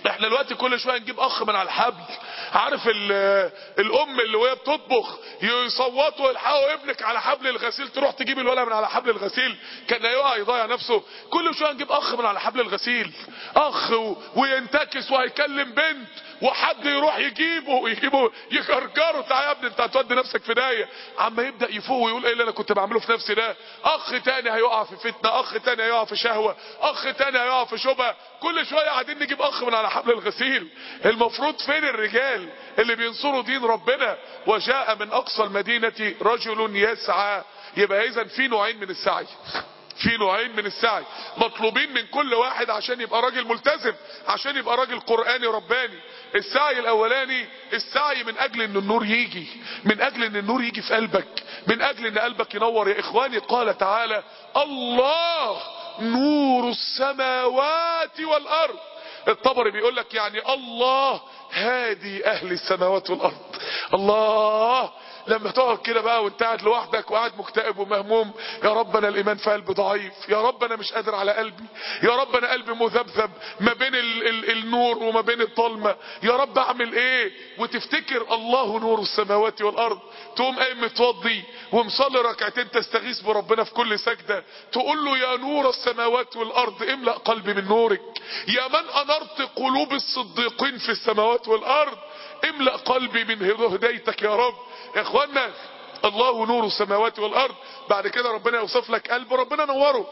احنا دلوقتي كل شويه نجيب اخ من على الحبل. عارف الام اللي وهي بتطبخ يصوتوا يلحقوا ابنك على حبل الغسيل، تروح تجيب الولد من على حبل الغسيل كان هيقع يضيع نفسه. كل شويه نجيب اخ من على حبل الغسيل، اخ وينتكس وهيكلم بنت وحد يروح يجيبه يجرجره، تعالى يا ابني انت هتودي نفسك في داهيه. عما يبدا يفوق ويقول ايه اللي انا كنت بعمله في نفسي ده. اخ تاني هيقع في فتنه، اخ تاني هيقع في شهوه، اخ تاني هيقع في شبهه. كل شويه قاعدين نجيب اخ من على حبل الغسيل. المفروض فين الرجال اللي بينصروا دين ربنا؟ وجاء من اقصى المدينه رجل يسعى. يبقى اذا في نوعين من السعي، في نوعين من السعي مطلوبين من كل واحد عشان يبقى راجل ملتزم، عشان يبقى راجل قرآني رباني. السعي الاولاني السعي من اجل ان النور يجي، من اجل ان النور يجي في قلبك، من اجل ان قلبك ينور. يا اخواني قال تعالى الله نور السماوات والارض. الطبري بيقول لك يعني الله هادي اهل السماوات والارض. الله لما تقعد كده بقى وانت قاعد لوحدك وقاعد مكتئب ومهموم، يا رب انا الايمان في قلبي ضعيف، يا رب انا مش قادر على قلبي، يا رب انا قلبي مذبذب ما بين النور وما بين الظلمه، يا رب اعمل ايه؟ وتفتكر الله نور السماوات والارض، تقوم قايم متوضي ومصلي ركعتين تستغيث بربنا في كل سجده، تقول له يا نور السماوات والارض املأ قلبي من نورك، يا من انرت قلوب الصديقين في السماوات والارض املأ قلبي من هدايتك يا رب. يا اخوانا الله نور السماوات والارض. بعد كده ربنا يوصف لك قلب ربنا نوره،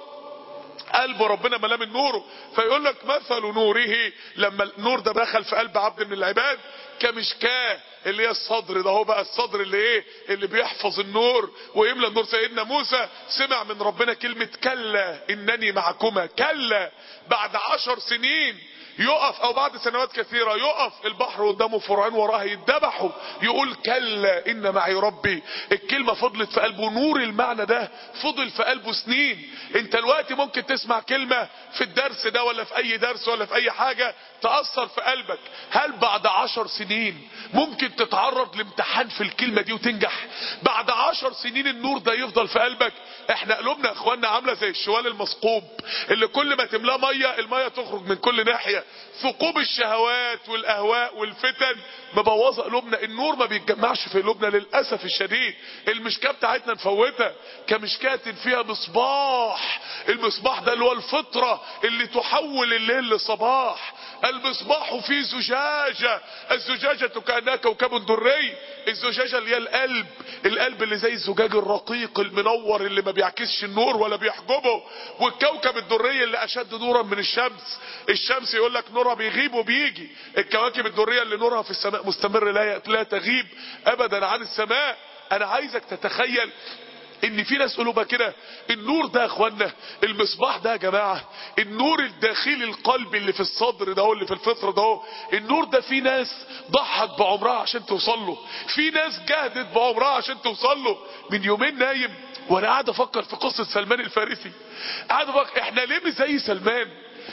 قلب ربنا ملاه من نوره، فيقول لك مثل نوره لما النور ده دخل في قلب عبد من العباد كمشكاه، اللي هي الصدر ده، هو بقى الصدر اللي ايه اللي بيحفظ النور ويملى النور. سيدنا موسى سمع من ربنا كلمة كلا انني معكما، كلا بعد 10 سنين يقف او بعد سنوات كثيرة يقف البحر قدامه فرعون وراه يتذبحوا، يقول كلا ان معي ربي. الكلمة فضلت في قلبه، نور المعنى ده فضل في قلبه سنين. انت دلوقتي ممكن تسمع كلمة في الدرس ده ولا في اي درس ولا في اي حاجة تأثر في قلبك، هل بعد 10 سنين ممكن تتعرض لامتحان في الكلمة دي وتنجح؟ بعد 10 سنين النور ده يفضل في قلبك؟ احنا قلوبنا يا اخوانا عاملة زي الشوال المثقوب اللي كل ما تملاه مية المية تخرج من كل ناحية. ثقوب الشهوات والاهواء والفتن مبوظه قلوبنا، النور ما بيتجمعش في قلوبنا للاسف الشديد. المشكاه بتاعتنا نفوتها كمشكاه فيها مصباح، المصباح ده اللي هو الفطره اللي تحول الليل لصباح. المصباح فيه زجاجه، الزجاجه كانها كوكب دري. الزجاجه اللي هي القلب، القلب اللي زي الزجاج الرقيق المنور اللي ما بيعكسش النور ولا بيحجبه، والكوكب الدري اللي اشد نورا من الشمس. الشمس يقول لك نورها بيغيب وبيجي، الكواكب الدريه اللي نورها في السماء مستمر لا تغيب ابدا عن السماء. انا عايزك تتخيل ان في ناس قلوبها كده. النور ده يا اخوانا، المصباح ده يا جماعه، النور الداخلي القلب اللي في الصدر ده اللي في الفطره ده، النور ده في ناس ضحت بعمرها عشان توصل له، في ناس جهدت بعمرها عشان توصل له. من يومين نايم وانا قاعد افكر في قصه سلمان الفارسي، قاعد افكر احنا ليه مش زي سلمان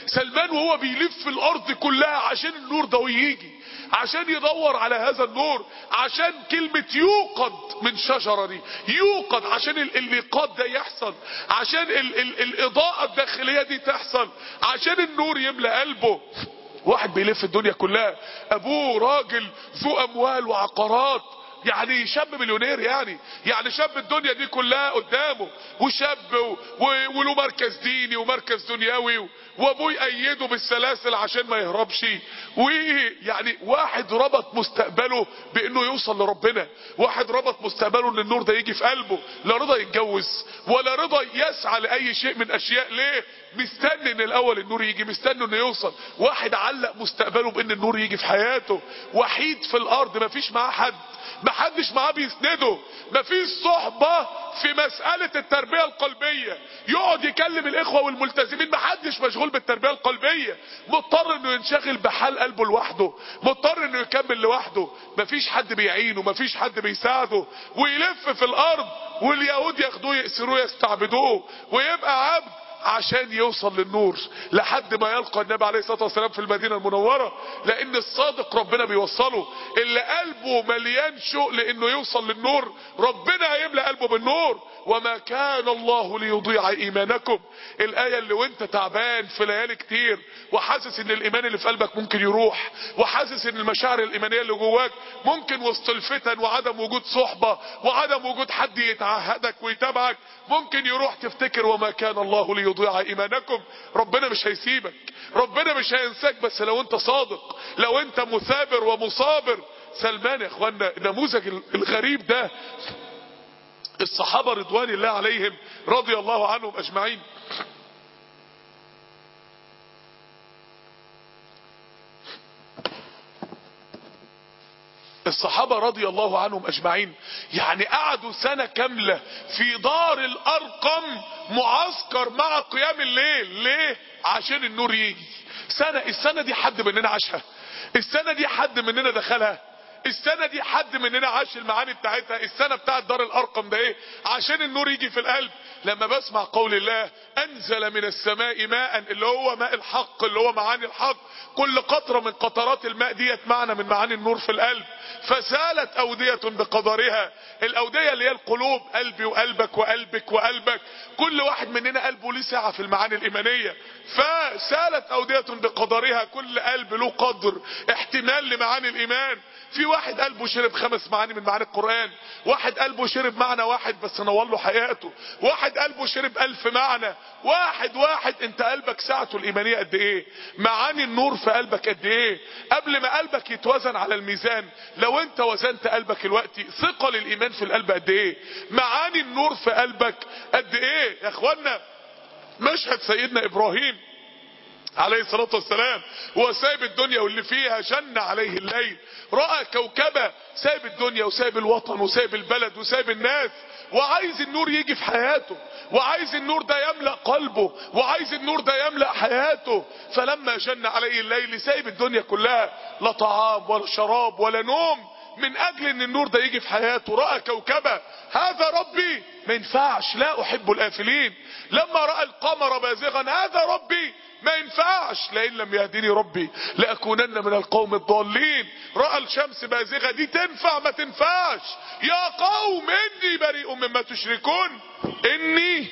وهو بيلف الارض كلها عشان النور ده يجي، عشان يدور على هذا النور، عشان كلمة يوقد من شجرة دي يوقد، عشان الايقاد ده يحصل، عشان الاضاءة الداخلية دي تحصل، عشان النور يملأ قلبه. واحد بيلف الدنيا كلها، ابوه راجل ذو اموال وعقارات، يعني شاب مليونير، يعني شاب الدنيا دي كلها قدامه، وشاب وله مركز ديني ومركز دنيوي، وابوه يأيده بالسلاسل عشان ما يهربش. ويعني واحد ربط مستقبله بانه يوصل لربنا، واحد ربط مستقبله ان النور ده يجي في قلبه، لا رضا يتجوز ولا رضا يسعى لاي شيء من اشياء. ليه؟ مستني ان الاول النور يجي، مستني انه يوصل. واحد علق مستقبله بان النور يجي في حياته، وحيد في الارض، مفيش معاه حد، محدش معاه بيسنده، مفيش صحبة في مسألة التربية القلبية يقعد يكلم الاخوة والملتزمين، محدش مشغول بالتربية القلبية، مضطر انه ينشغل بحال قلبه لوحده، مضطر انه يكمل لوحده، مفيش حد بيعينه، مفيش حد بيساعده، ويلف في الارض واليهود ياخدوه يأسروه يستعبدوه، ويبقى عشان يوصل للنور لحد ما يلقى النبي عليه الصلاة والسلام في المدينة المنورة. لان الصادق ربنا بيوصله، اللي قلبه مليان شوق لانه يوصل للنور ربنا هيملأ قلبه بالنور. وما كان الله ليضيع ايمانكم. الاية اللي وانت تعبان في ليالي كتير وحاسس ان الايمان اللي في قلبك ممكن يروح، وحاسس ان المشاعر الايمانية اللي جواك ممكن وسط الفتن وعدم وجود صحبة وعدم وجود حد يتعهدك ويتابعك ممكن يروح، تفتكر وما كان الله ليضيع ايمانكم. ربنا مش هيسيبك، ربنا مش هينساك، بس لو انت صادق، لو انت مثابر ومصابر. سلمان يا اخوانا النموذج الغريب ده، الصحابة رضوان الله عليهم رضي الله عنهم اجمعين، الصحابة رضي الله عنهم اجمعين يعني قعدوا سنة كاملة في دار الارقم معسكر مع قيام الليل. ليه؟ عشان النور يجي. السنة دي حد مننا عاشها؟ السنة دي حد مننا دخلها؟ السنة دي حد مننا عاش المعاني بتاعتها؟ السنة بتاعت دار الارقم ده ايه؟ عشان النور يجي في القلب. لما بسمع قول الله انزل من السماء ماء، اللي هو ماء الحق، اللي هو معاني الحق، كل قطرة من قطرات الماء ديت معنى من معاني النور في القلب. فسالت اودية بقدرها، الاودية اللي هي القلوب، قلبي وقلبك وقلبك وقلبك، كل واحد مننا قلبه ليه ساعة في المعاني الايمانية. فسالت اودية بقدرها، كل قلب له قدر احتمال لمعاني الايمان. في واحد قلبه شرب 5 معاني من معاني القرآن، واحد قلبه شرب معنى واحد بس نور له حياته، واحد قلبه شرب 1000 معنى. واحد انت قلبك ساعته الايمانية قد ايه؟ معاني النور في قلبك قد ايه؟ قبل ما قلبك يتوزن على الميزان، لو انت وزنت قلبك دلوقتي ثقل الايمان في القلب قد ايه؟ معاني النور في قلبك قد ايه؟ يا اخوانا مشهد سيدنا ابراهيم عليه الصلاة والسلام هو سايب الدنيا واللي فيها، جن عليه الليل، رأى كوكبة، سايب الدنيا وسايب الوطن وسايب البلد وسايب الناس، وعايز النور يجي في حياته، وعايز النور ده يملأ قلبه، وعايز النور ده يملأ حياته. فلما جن عليه الليل سايب الدنيا كلها، لا طعام ولا شراب ولا نوم، من اجل ان النور ده يجي في حياته. رأى كوكبة، هذا ربي، ما ينفعش، لا احب الافلين. لما رأى القمر بازغا، هذا ربي، ما ينفعش، لئن لم يهديني ربي لأكونن من القوم الضالين. رأى الشمس بازغة، دي تنفع ما تنفعش. يا قوم إني بريء مما تشركون إني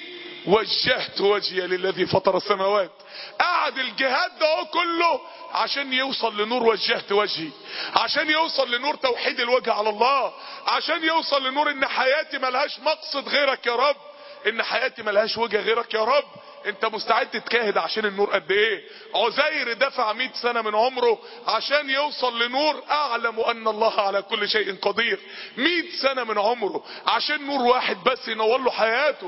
وجهت وجهي للذي فطر السماوات. قعد الجهاد ده كله عشان يوصل لنور وجهت وجهي، عشان يوصل لنور توحيد الوجه على الله، عشان يوصل لنور ان حياتي ملهاش مقصد غيرك يا رب، ان حياتي ملهاش وجه غيرك يا رب. انت مستعد تتكاهد عشان النور قد ايه؟ عزير دفع 100 سنة من عمره عشان يوصل لنور اعلم ان الله على كل شيء قدير. 100 سنة من عمره عشان نور واحد بس ينور له حياته.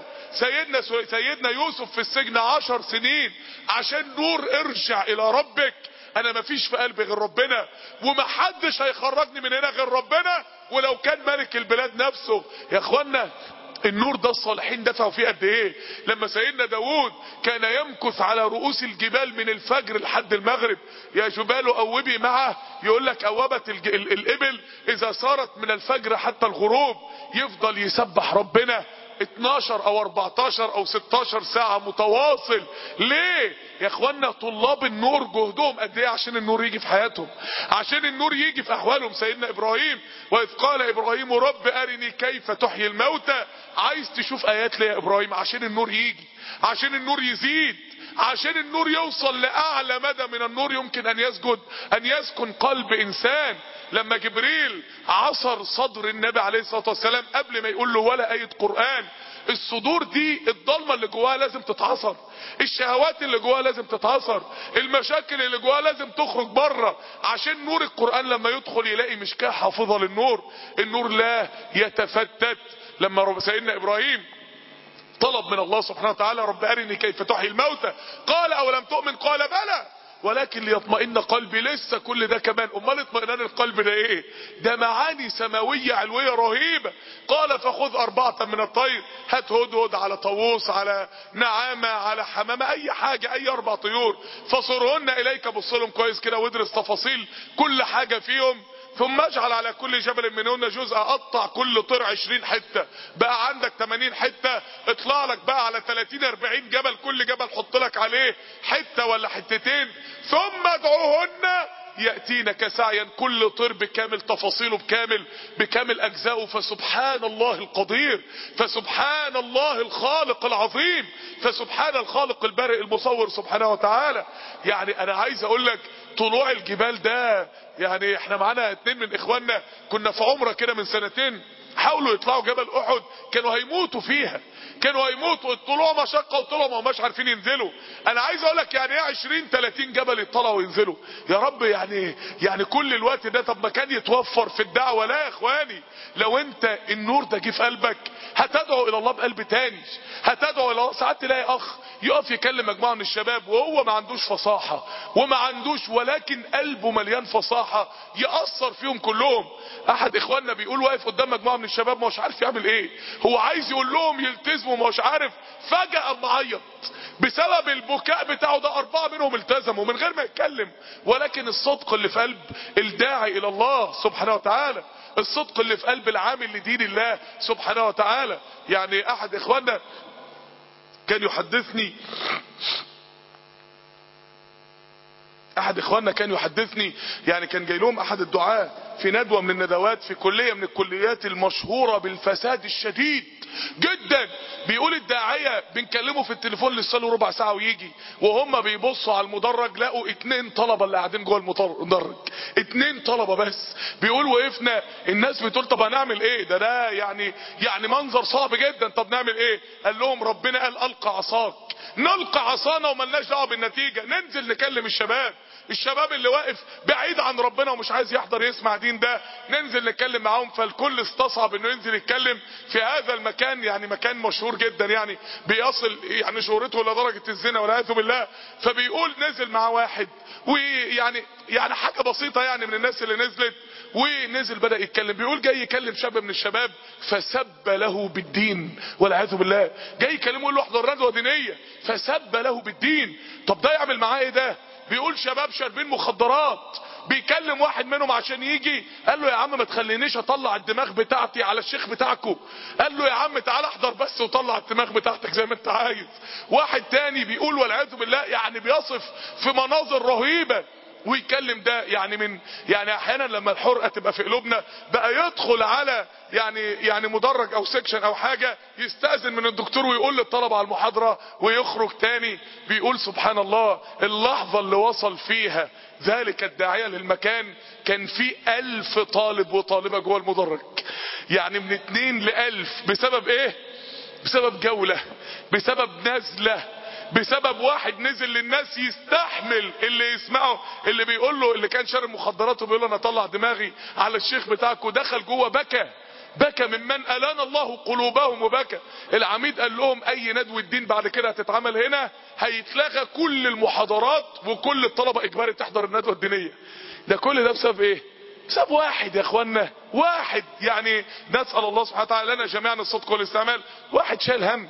سيدنا يوسف في السجن 10 سنين عشان نور ارجع الى ربك، انا مفيش في قلبي غير ربنا، ومحدش هيخرجني من هنا غير ربنا، ولو كان ملك البلاد نفسه. يا اخوانا النور ده الصالحين دفعوا فيه قد ايه؟ لما سيدنا داود كان يمكث على رؤوس الجبال من الفجر لحد المغرب، يا جبال اوبي معه، يقول لك اوبت الابل اذا صارت من الفجر حتى الغروب، يفضل يسبح ربنا 12 او 14 او 16 ساعة متواصل. ليه يا اخوانا؟ طلاب النور جهدهم قد ايه عشان النور يجي في حياتهم، عشان النور يجي في احوالهم. سيدنا ابراهيم، واذ قال ابراهيم رب ارني كيف تحيي الموتى. عايز تشوف ايات ليه يا ابراهيم؟ عشان النور يجي، عشان النور يزيد، عشان النور يوصل لاعلى مدى من النور يمكن ان يسكن قلب انسان. لما جبريل عصر صدر النبي عليه الصلاة والسلام قبل ما يقول له ولا آية قرآن، الصدور دي الضلمة اللي جواها لازم تتعصر، الشهوات اللي جواها لازم تتعصر، المشاكل اللي جواها لازم تخرج بره، عشان نور القرآن لما يدخل يلاقي مشكاة حافظة للنور، النور لا يتفتت. لما سيدنا ابراهيم طلب من الله سبحانه وتعالى رب ارني كيف تحيي الموتى، قال اولم تؤمن؟ قال بلى ولكن ليطمئن قلبي. لسه كل ده كمان، امال اطمئنان القلب ده ايه؟ ده معاني سماوية علوية رهيبة. قال فخذ 4 من الطير، هات هدهد على طاووس على نعامة على حمامة، اي حاجة، اي 4 طيور، فصرهن اليك، بص لهم كويس كده وادرس تفاصيل كل حاجة فيهم. ثم اجعل على كل جبل منهن جزء، قطع كل طير 20 حتة، بقى عندك 80 حتة، اطلع لك بقى على 30 40 جبل، كل جبل حط لك عليه حتة ولا حتتين، ثم ادعوهن يأتينك سعيا، كل طير بكامل تفاصيله، بكامل اجزائه. فسبحان الله القدير، فسبحان الله الخالق العظيم، فسبحان الخالق البارئ المصور سبحانه وتعالى. يعني انا عايز اقول لك طلوع الجبال ده، يعني احنا معانا 2 من اخواننا كنا في عمرة كده من سنتين، حاولوا يطلعوا جبل احد، كانوا هيموتوا فيها، كانوا هيموتوا، الطلوع مشقة وطلعوا ما هماش عارفين ينزلوا. انا عايز اقول لك يعني ايه 20 30 جبل يطلعوا وينزلوا يا رب؟ يعني كل الوقت ده، طب ما كان يتوفر في الدعوة. لا يا اخواني، لو انت النور ده جه في قلبك هتدعو الى الله بقلب تاني، هتدعو الى الله. ساعات تلاقي اخ يقف يكلم مجموعة من الشباب وهو ما عندوش فصاحة وما عندوش، ولكن قلبه مليان فصاحة يأثر فيهم كلهم. احد اخواننا بيقول واقف قدام مجموعة من الشباب ما هوش عارف يعمل ايه، هو عايز يقول لهم يلتزموا ما هوش عارف، فجأة معيط بسبب البكاء بتاعه ده. 4 منهم التزموا من غير ما يتكلم، ولكن الصدق اللي في قلب الداعي الى الله سبحانه وتعالى، الصدق اللي في قلب العامل لدين الله سبحانه وتعالى. يعني احد اخواننا كان يحدثني، يعني كان جاي لهم احد الدعاة في ندوة من الندوات في كلية من الكليات المشهورة بالفساد الشديد جدا. بيقول الداعية بنكلمه في التليفون لسه له ربع ساعة ويجي، وهم بيبصوا على المدرج لقوا 2 طلبة اللي قاعدين جوه المدرج، 2 طلبة بس. بيقول وقفنا، الناس بتقول طب هنعمل ايه؟ ده يعني منظر صعب جدا، طب نعمل ايه؟ قال لهم ربنا قال القى عصاك، نلقى عصانا وملناش دعوه بالنتيجه، ننزل نكلم الشباب اللي واقف بعيد عن ربنا ومش عايز يحضر يسمع دين ده، ننزل نتكلم معاهم. فالكل استصعب انه ينزل يتكلم في هذا المكان، يعني مكان مشهور جدا، يعني بيصل يعني شهرته لدرجة الزنا والعياذ بالله. فبيقول نزل مع واحد، ويعني حاجة بسيطة يعني من الناس اللي نزلت، ونزل بدأ يتكلم. بيقول جاي يكلم شاب من الشباب فسب له بالدين والعياذ بالله، جاي يكلمه يقول له احضر ندوة دينية فسب له بالدين. طب ده يعمل معاه ايه ده؟ بيقول شباب شاربين مخدرات، بيكلم واحد منهم عشان يجي، قال له يا عم ما تخلينيش اطلع الدماغ بتاعتي على الشيخ بتاعكم، قال له يا عم تعال احضر بس وطلع الدماغ بتاعتك زي ما انت عايز. واحد تاني بيقول والعياذ بالله، يعني بيصف في مناظر رهيبة ويكلم ده، يعني احيانا لما الحرقة تبقى في قلوبنا بقى يدخل على يعني مدرج او سكشن او حاجة، يستأذن من الدكتور ويقول للطلبة على المحاضرة ويخرج تاني. بيقول سبحان الله اللحظة اللي وصل فيها ذلك الداعية للمكان كان في 1000 طالب وطالبة جوه المدرج، يعني من 2 ل1000. بسبب ايه؟ بسبب جولة، بسبب نزلة، بسبب واحد نزل للناس يستحمل اللي يسمعه، اللي بيقول له اللي كان شارب مخدرات وبيقول له انا اطلع دماغي على الشيخ بتاعك، ودخل جوه بكى ممن ألان الله قلوبهم وبكى. العميد قال لهم اي ندوة دين بعد كده هتتعمل هنا هيتلغى كل المحاضرات وكل الطلبة اجباري تحضر الندوة الدينية. ده كل ده بسبب ايه؟ بسبب واحد يا اخوانا، واحد. يعني نسأل الله سبحانه وتعالى لنا جميعا الصدق والاستعمال. واحد شايل هم،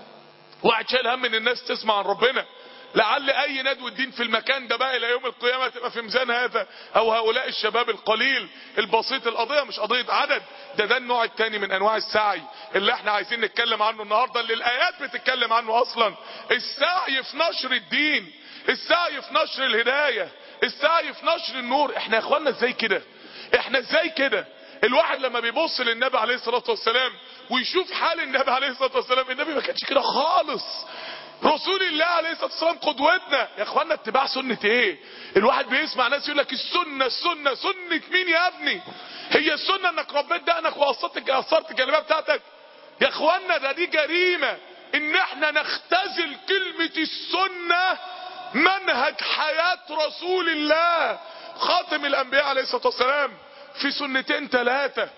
واحد شايل هم ان الناس تسمع عن ربنا، لعل اي ندوة دين في المكان ده بقى الى يوم القيامة تبقى في ميزان هذا او هؤلاء الشباب القليل البسيط. القضية مش قضية عدد، ده النوع التاني من انواع السعي اللي احنا عايزين نتكلم عنه النهاردة، اللي الايات بتتكلم عنه اصلا. السعي في نشر الدين، السعي في نشر الهداية، السعي في نشر النور. احنا يا اخوانا ازاي كده؟ احنا ازاي كده؟ الواحد لما بيبص للنبي عليه الصلاة والسلام ويشوف حال النبي عليه الصلاة والسلام، النبي ما كانش كده خالص. رسول الله عليه الصلاة والسلام قدوتنا يا اخوانا. اتباع سنة ايه؟ الواحد بيسمع ناس يقول لك السنة سنة مين يا ابني؟ هي السنة انك ربيت دقنك وقصرت الجلابيه بتاعتك؟ يا اخوانا دي جريمة ان احنا نختزل كلمة السنة منهج حياة رسول الله خاتم الانبياء عليه الصلاة والسلام في 2 3،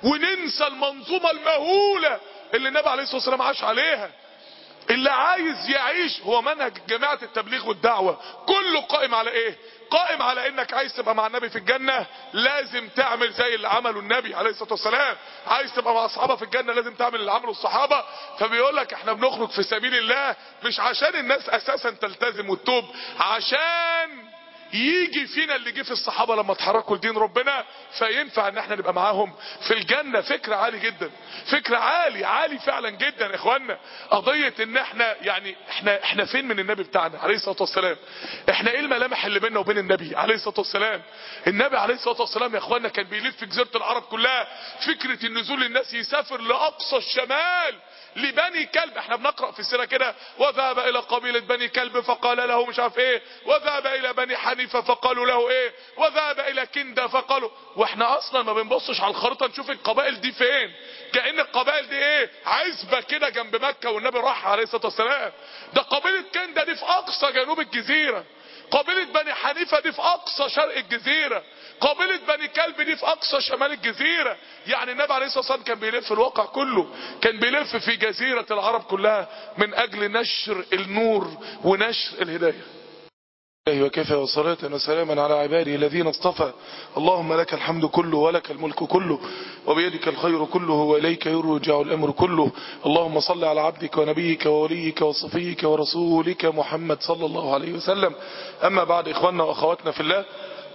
وننسى المنظومة المهولة اللي النبي عليه الصلاة والسلام عاش عليها. اللي عايز يعيش هو منهج جماعة التبليغ والدعوة كله قائم على ايه؟ قائم على انك عايز تبقى مع النبي في الجنة لازم تعمل زي اللي عمله النبي عليه الصلاة والسلام، عايز تبقى مع اصحابه في الجنة لازم تعمل اللي عمله الصحابة. فبيقول لك احنا بنخرج في سبيل الله مش عشان الناس اساسا تلتزم وتتوب، عشان يجي فينا اللي جه في الصحابة لما اتحركوا لدين ربنا، فينفع ان احنا نبقى معاهم في الجنة. فكرة عالي جدا، فكرة عالي فعلا جدا يا اخوانا. قضية ان احنا يعني احنا فين من النبي بتاعنا عليه الصلاة والسلام؟ احنا ايه الملامح اللي بيننا وبين النبي عليه الصلاة والسلام؟ النبي عليه الصلاة والسلام يا اخوانا كان بيلف جزيرة العرب كلها. فكرة النزول الناس يسافر لاقصى الشمال لبني كلب، احنا بنقرأ في السيرة كده، وذهب الى قبيلة بني كلب فقال له مش عارف ايه، وذهب الى بني حنيفة فقالوا له ايه، وذهب الى كندة فقالوا. واحنا اصلا ما بنبصش على الخريطة نشوف القبائل دي فين، كأن القبائل دي ايه، عزبة كده جنب مكة والنبي راح عليه الصلاة والسلام. ده قبيلة كندة دي في اقصى جنوب الجزيرة، قبيلة بني حنيفة دي في اقصى شرق الجزيرة، قبيلة بني كلب دي في اقصى شمال الجزيرة. يعني النبي عليه الصلاة والسلام كان بيلف الواقع كله، كان بيلف في جزيرة العرب كلها من اجل نشر النور ونشر الهداية. وكفى وصلاة وسلاما على عباده الذين اصطفى. اللهم لك الحمد كله ولك الملك كله وبيدك الخير كله وإليك يرجع الأمر كله. اللهم صل على عبدك ونبيك ووليك وصفيك ورسولك محمد صلى الله عليه وسلم. أما بعد، إخواننا وأخواتنا في الله،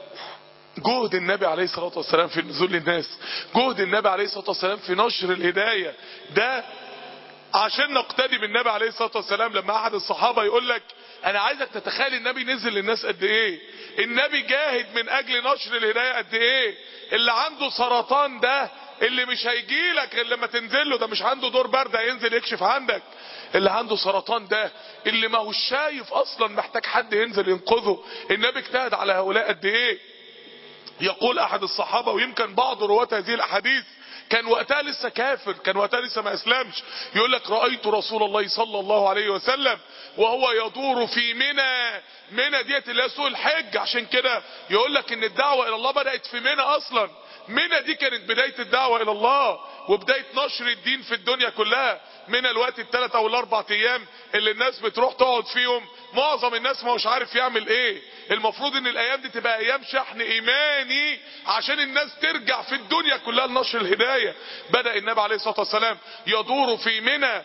جهد النبي عليه الصلاة والسلام في نزول للناس، جهد النبي عليه الصلاة والسلام في نشر الهداية، ده عشان نقتدي بالنبي عليه الصلاة والسلام. لما احد الصحابة يقول لك انا عايزك تتخيل النبي نزل للناس قد ايه، النبي جاهد من اجل نشر الهداية قد ايه. اللي عنده سرطان ده اللي مش هيجي لك غير لما تنزل له، ده مش عنده دور برد هينزل يكشف عندك. اللي عنده سرطان ده اللي ما هو شايف اصلا محتاج حد ينزل ينقذه، النبي اجتهد على هؤلاء قد ايه. يقول احد الصحابة، ويمكن بعض رواة هذه الاحاديث كان وقتها لسه كافر، كان وقتها لسه ما اسلمش، يقول لك رأيت رسول الله صلى الله عليه وسلم وهو يدور في منى ديت اللي هي سوق الحج. عشان كده يقول لك ان الدعوة الى الله بدأت في منى اصلا. منى دي كانت بداية الدعوة الى الله وبداية نشر الدين في الدنيا كلها. منى الوقت ال3 او ال4 ايام اللي الناس بتروح تقعد فيهم، معظم الناس ما هوش عارف يعمل ايه. المفروض ان الايام دي تبقى ايام شحن ايماني عشان الناس ترجع في الدنيا كلها لنشر الهداية. بدأ النبي عليه الصلاة والسلام يدور في منى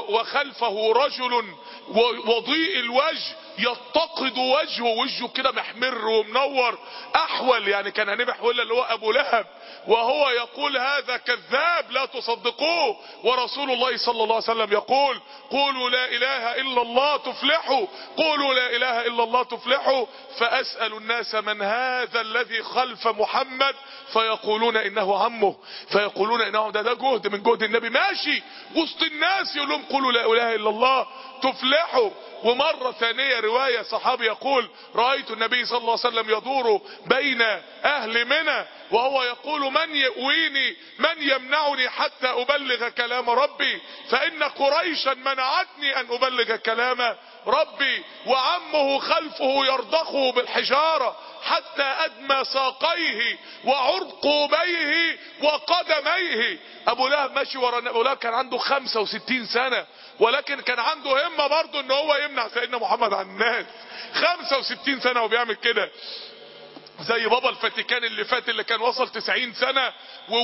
وخلفه رجل وضيء الوجه يتقد وجهه كده محمر ومنور احول، يعني كان هنبح حول اللي هو ابو لهب، وهو يقول هذا كذاب لا تصدقوه. ورسول الله صلى الله عليه وسلم يقول قولوا لا اله الا الله تفلحوا، قولوا لا اله الا الله تفلحوا. فاسأل الناس من هذا الذي خلف محمد فيقولون انه عمه، فيقولون انه ده جهد من جهد النبي ماشي وسط الناس يقول لهم قولوا لا اله الا الله تفلحوا. ومرة ثانية رواية صحابي يقول رأيت النبي صلى الله عليه وسلم يدور بين اهل منى وهو يقول من يؤويني من يمنعني حتى ابلغ كلام ربي، فان قريشا منعتني ان ابلغ كلام ربي. وعمه خلفه يرضخه بالحجارة حتى ادمى ساقيه وعرقوبيه وقدميه. ابو لهب ماشي ورا، ابو لهب كان عنده 65 سنة ولكن كان عنده همة برضه ان هو يمنع سيدنا محمد عن الناس. 65 سنة وبيعمل كده. زي بابا الفاتيكان اللي فات اللي كان وصل 90 سنة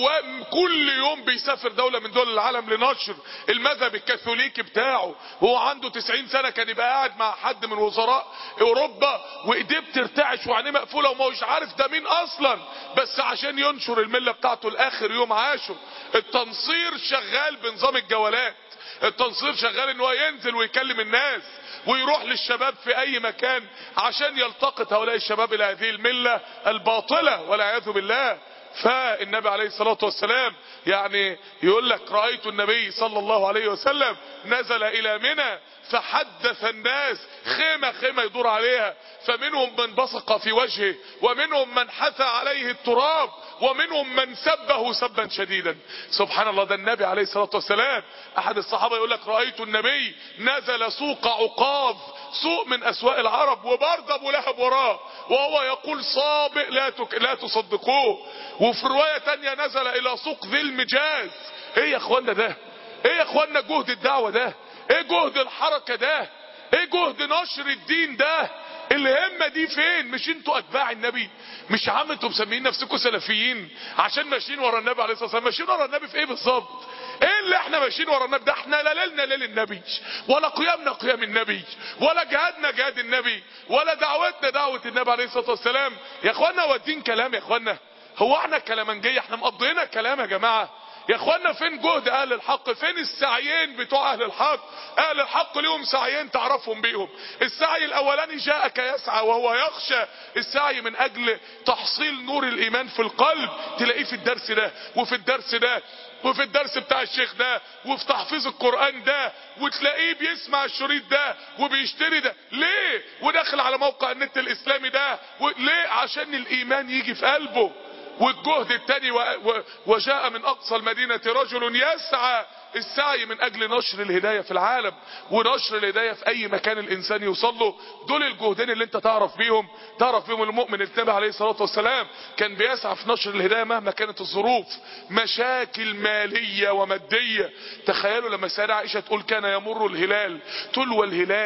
وكل يوم بيسافر دولة من دول العالم لنشر المذهب الكاثوليكي بتاعه، وهو عنده 90 سنة كان يبقى قاعد مع حد من وزراء اوروبا وايديه بترتعش وعينيه مقفولة وما هوش عارف ده مين اصلا، بس عشان ينشر الملة بتاعته لاخر يوم عاشه. التنصير شغال بنظام الجولات، التنصير شغال ان هو ينزل ويكلم الناس ويروح للشباب في اي مكان عشان يلتقط هؤلاء الشباب الى هذه الملة الباطلة والعياذ بالله. فالنبي عليه الصلاة والسلام يعني يقول لك رأيت النبي صلى الله عليه وسلم نزل الى منى فحدث الناس، خيمة يدور عليها، فمنهم من بصق في وجهه ومنهم من حثى عليه التراب ومنهم من سبه سبا شديدا. سبحان الله، ده النبي عليه الصلاة والسلام. احد الصحابة يقول لك رأيت النبي نزل سوق عقاظ، سوق من اسواق العرب، وبرضه ابو لهب وراه وهو يقول صابئ لا تصدقوه. وفي رواية تانية نزل الى سوق ذي المجاز. ايه يا اخوانا ده؟ ايه يا اخوانا جهد الدعوة ده؟ ايه جهد الحركة ده؟ ايه جهد نشر الدين ده؟ الهمة دي فين؟ مش انتوا اتباع النبي؟ مش عم انتوا مسميين نفسكم سلفيين عشان ماشيين ورا النبي عليه الصلاة والسلام؟ ماشيين ورا النبي في ايه بالظبط؟ ايه اللي احنا ماشيين ورا النبي ده؟ احنا لا ليلنا ليل النبي، ولا قيامنا قيام النبي، ولا جهادنا جهاد النبي، ولا دعوتنا دعوة النبي عليه الصلاة والسلام. يا اخوانا هو الدين كلام يا اخوانا؟ هو احنا كلامنجية؟ احنا مقضينا كلام يا جماعة. يا اخوانا فين جهد اهل الحق؟ فين السعيين بتوع اهل الحق؟ اهل الحق ليهم سعيين تعرفهم بيهم. السعي الاولاني جاءك يسعى وهو يخشى، السعي من اجل تحصيل نور الايمان في القلب، تلاقيه في الدرس ده وفي الدرس ده وفي الدرس بتاع الشيخ ده وفي تحفيظ القرآن ده، وتلاقيه بيسمع الشريط ده وبيشتري ده. ليه؟ وداخل على موقع النت الاسلامي ده ليه؟ عشان الايمان يجي في قلبه. والجهد التاني وجاء من اقصى المدينة رجل يسعى، السعي من اجل نشر الهداية في العالم ونشر الهداية في اي مكان الانسان يوصل له. دول الجهدين اللي انت تعرف بيهم المؤمن. النبي عليه الصلاة والسلام كان بيسعى في نشر الهداية مهما كانت الظروف، مشاكل مالية ومادية. تخيلوا لما سيدة عائشة تقول كان يمر الهلال تلو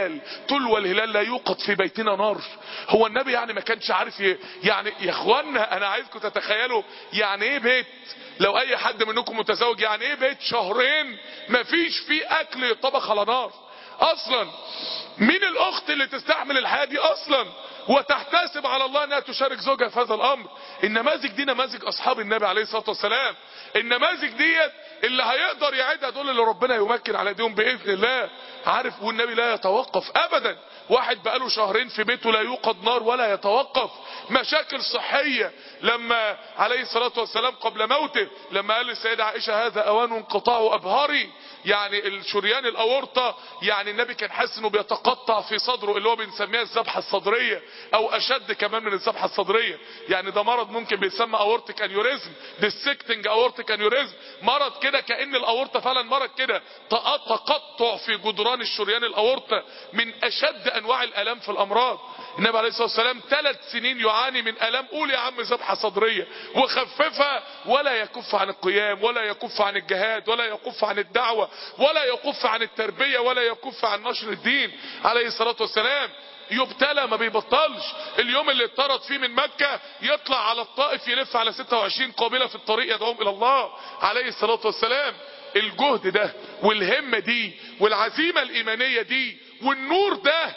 الهلال لا يوقد في بيتنا نار. هو النبي يعني ما كانش عارف يعني يا اخوانا انا عايزكم تتخيلوا يعني ايه بيت، لو اي حد منكم متزوج، يعني ايه بيت شهرين مفيش فيه اكل يطبخ على نار اصلا؟ مين الاخت اللي تستحمل الحياة دي اصلا وتحتسب على الله انها تشارك زوجها في هذا الامر؟ النماذج دي نماذج اصحاب النبي عليه الصلاة والسلام. النماذج ديت اللي هيقدر يعيدها دول اللي ربنا يمكن على ايديهم باذن الله. عارف، والنبي لا يتوقف ابدا. واحد بقاله شهرين في بيته لا يوقد نار ولا يتوقف. مشاكل صحية، لما عليه الصلاة والسلام قبل موته لما قال للسيدة عائشة هذا اوان انقطاع ابهاري، يعني الشريان الاورطة، يعني النبي كان حاسس انه بيتقطع في صدره، اللي هو بنسميها الذبحة الصدرية او اشد كمان من الذبحة الصدرية. يعني ده مرض ممكن بيسمى اورتيك انيوريزم، ديسكتنج اورتيك انيوريزم، مرض كده كأن الاورطة فعلا مرض كده، تقطع في جدران الشريان الاورطة، من اشد انواع الالام في الامراض. النبي عليه الصلاة والسلام 3 سنين يعاني من الام، قول يا عم ذبحة صدرية، وخففها، ولا يكف عن القيام، ولا يكف عن الجهاد، ولا يكف عن الدعوة، ولا يكف عن التربية، ولا يكف عن نشر الدين عليه الصلاة والسلام. يبتلى ما بيبطلش. اليوم اللي اتطرد فيه من مكة يطلع على الطائف يلف على 26 قابلة في الطريق يدعوهم الى الله عليه الصلاة والسلام. الجهد ده والهمة دي والعزيمة الايمانية دي والنور ده